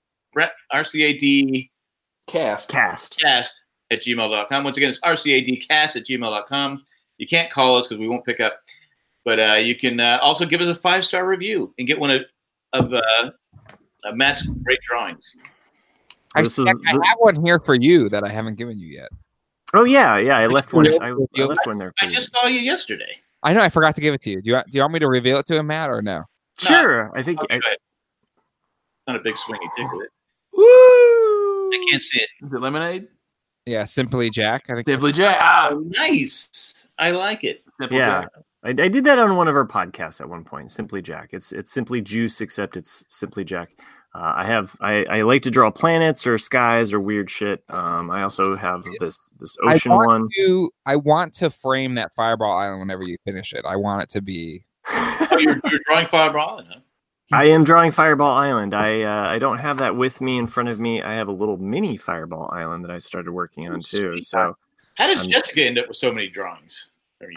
rcadcast@gmail.com. Once again, it's rcadcast@gmail.com. You can't call us because we won't pick up, but you can also give us a 5-star review and get one of Matt's great drawings. I have one here for you that I haven't given you yet. Oh yeah, I left one. I left one there. I just saw you yesterday. I know. I forgot to give it to you. Do you want me to reveal it to him, Matt, or no? Sure. I think it's not a big swingy dick with it. Woo! I can't see it. Is it lemonade? Yeah, Simply Jack. I think Simply Jack. Oh, nice. I like it. Simple yeah. Jack. I did that on one of our podcasts at one point. Simply Jack. It's Simply Juice, except it's Simply Jack. I like to draw planets or skies or weird shit. I also have this ocean one. I want to frame that Fireball Island whenever you finish it. I want it to be. Oh, you're drawing Fireball Island, huh? I am drawing Fireball Island. I don't have that with me in front of me. I have a little mini Fireball Island that I started working on too. So how does Jessica end up with so many drawings?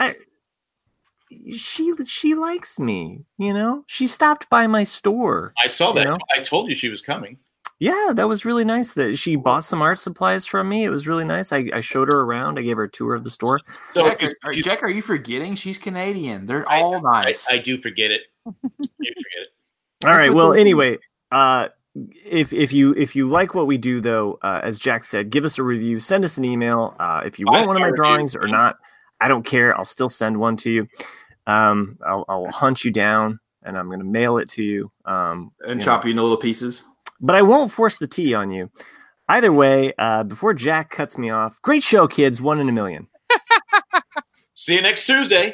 She likes me, She stopped by my store. I saw that. I told you she was coming. Yeah, that was really nice. That she bought some art supplies from me. It was really nice. I showed her around. I gave her a tour of the store. So, Jack, are you forgetting she's Canadian? They're all nice. I do forget it. All right. Well, anyway, if you like what we do, though, as Jack said, give us a review. Send us an email. If you want one of my drawings or not, I don't care. I'll still send one to you. I'll hunt you down and I'm going to mail it to you. And chop you into little pieces. But I won't force the tea on you. Either way, before Jack cuts me off, great show, kids. 1 in a million. See you next Tuesday.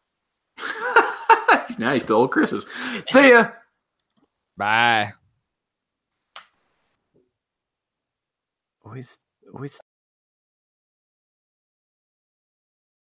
Now he stole Chris's. See ya. Bye. Always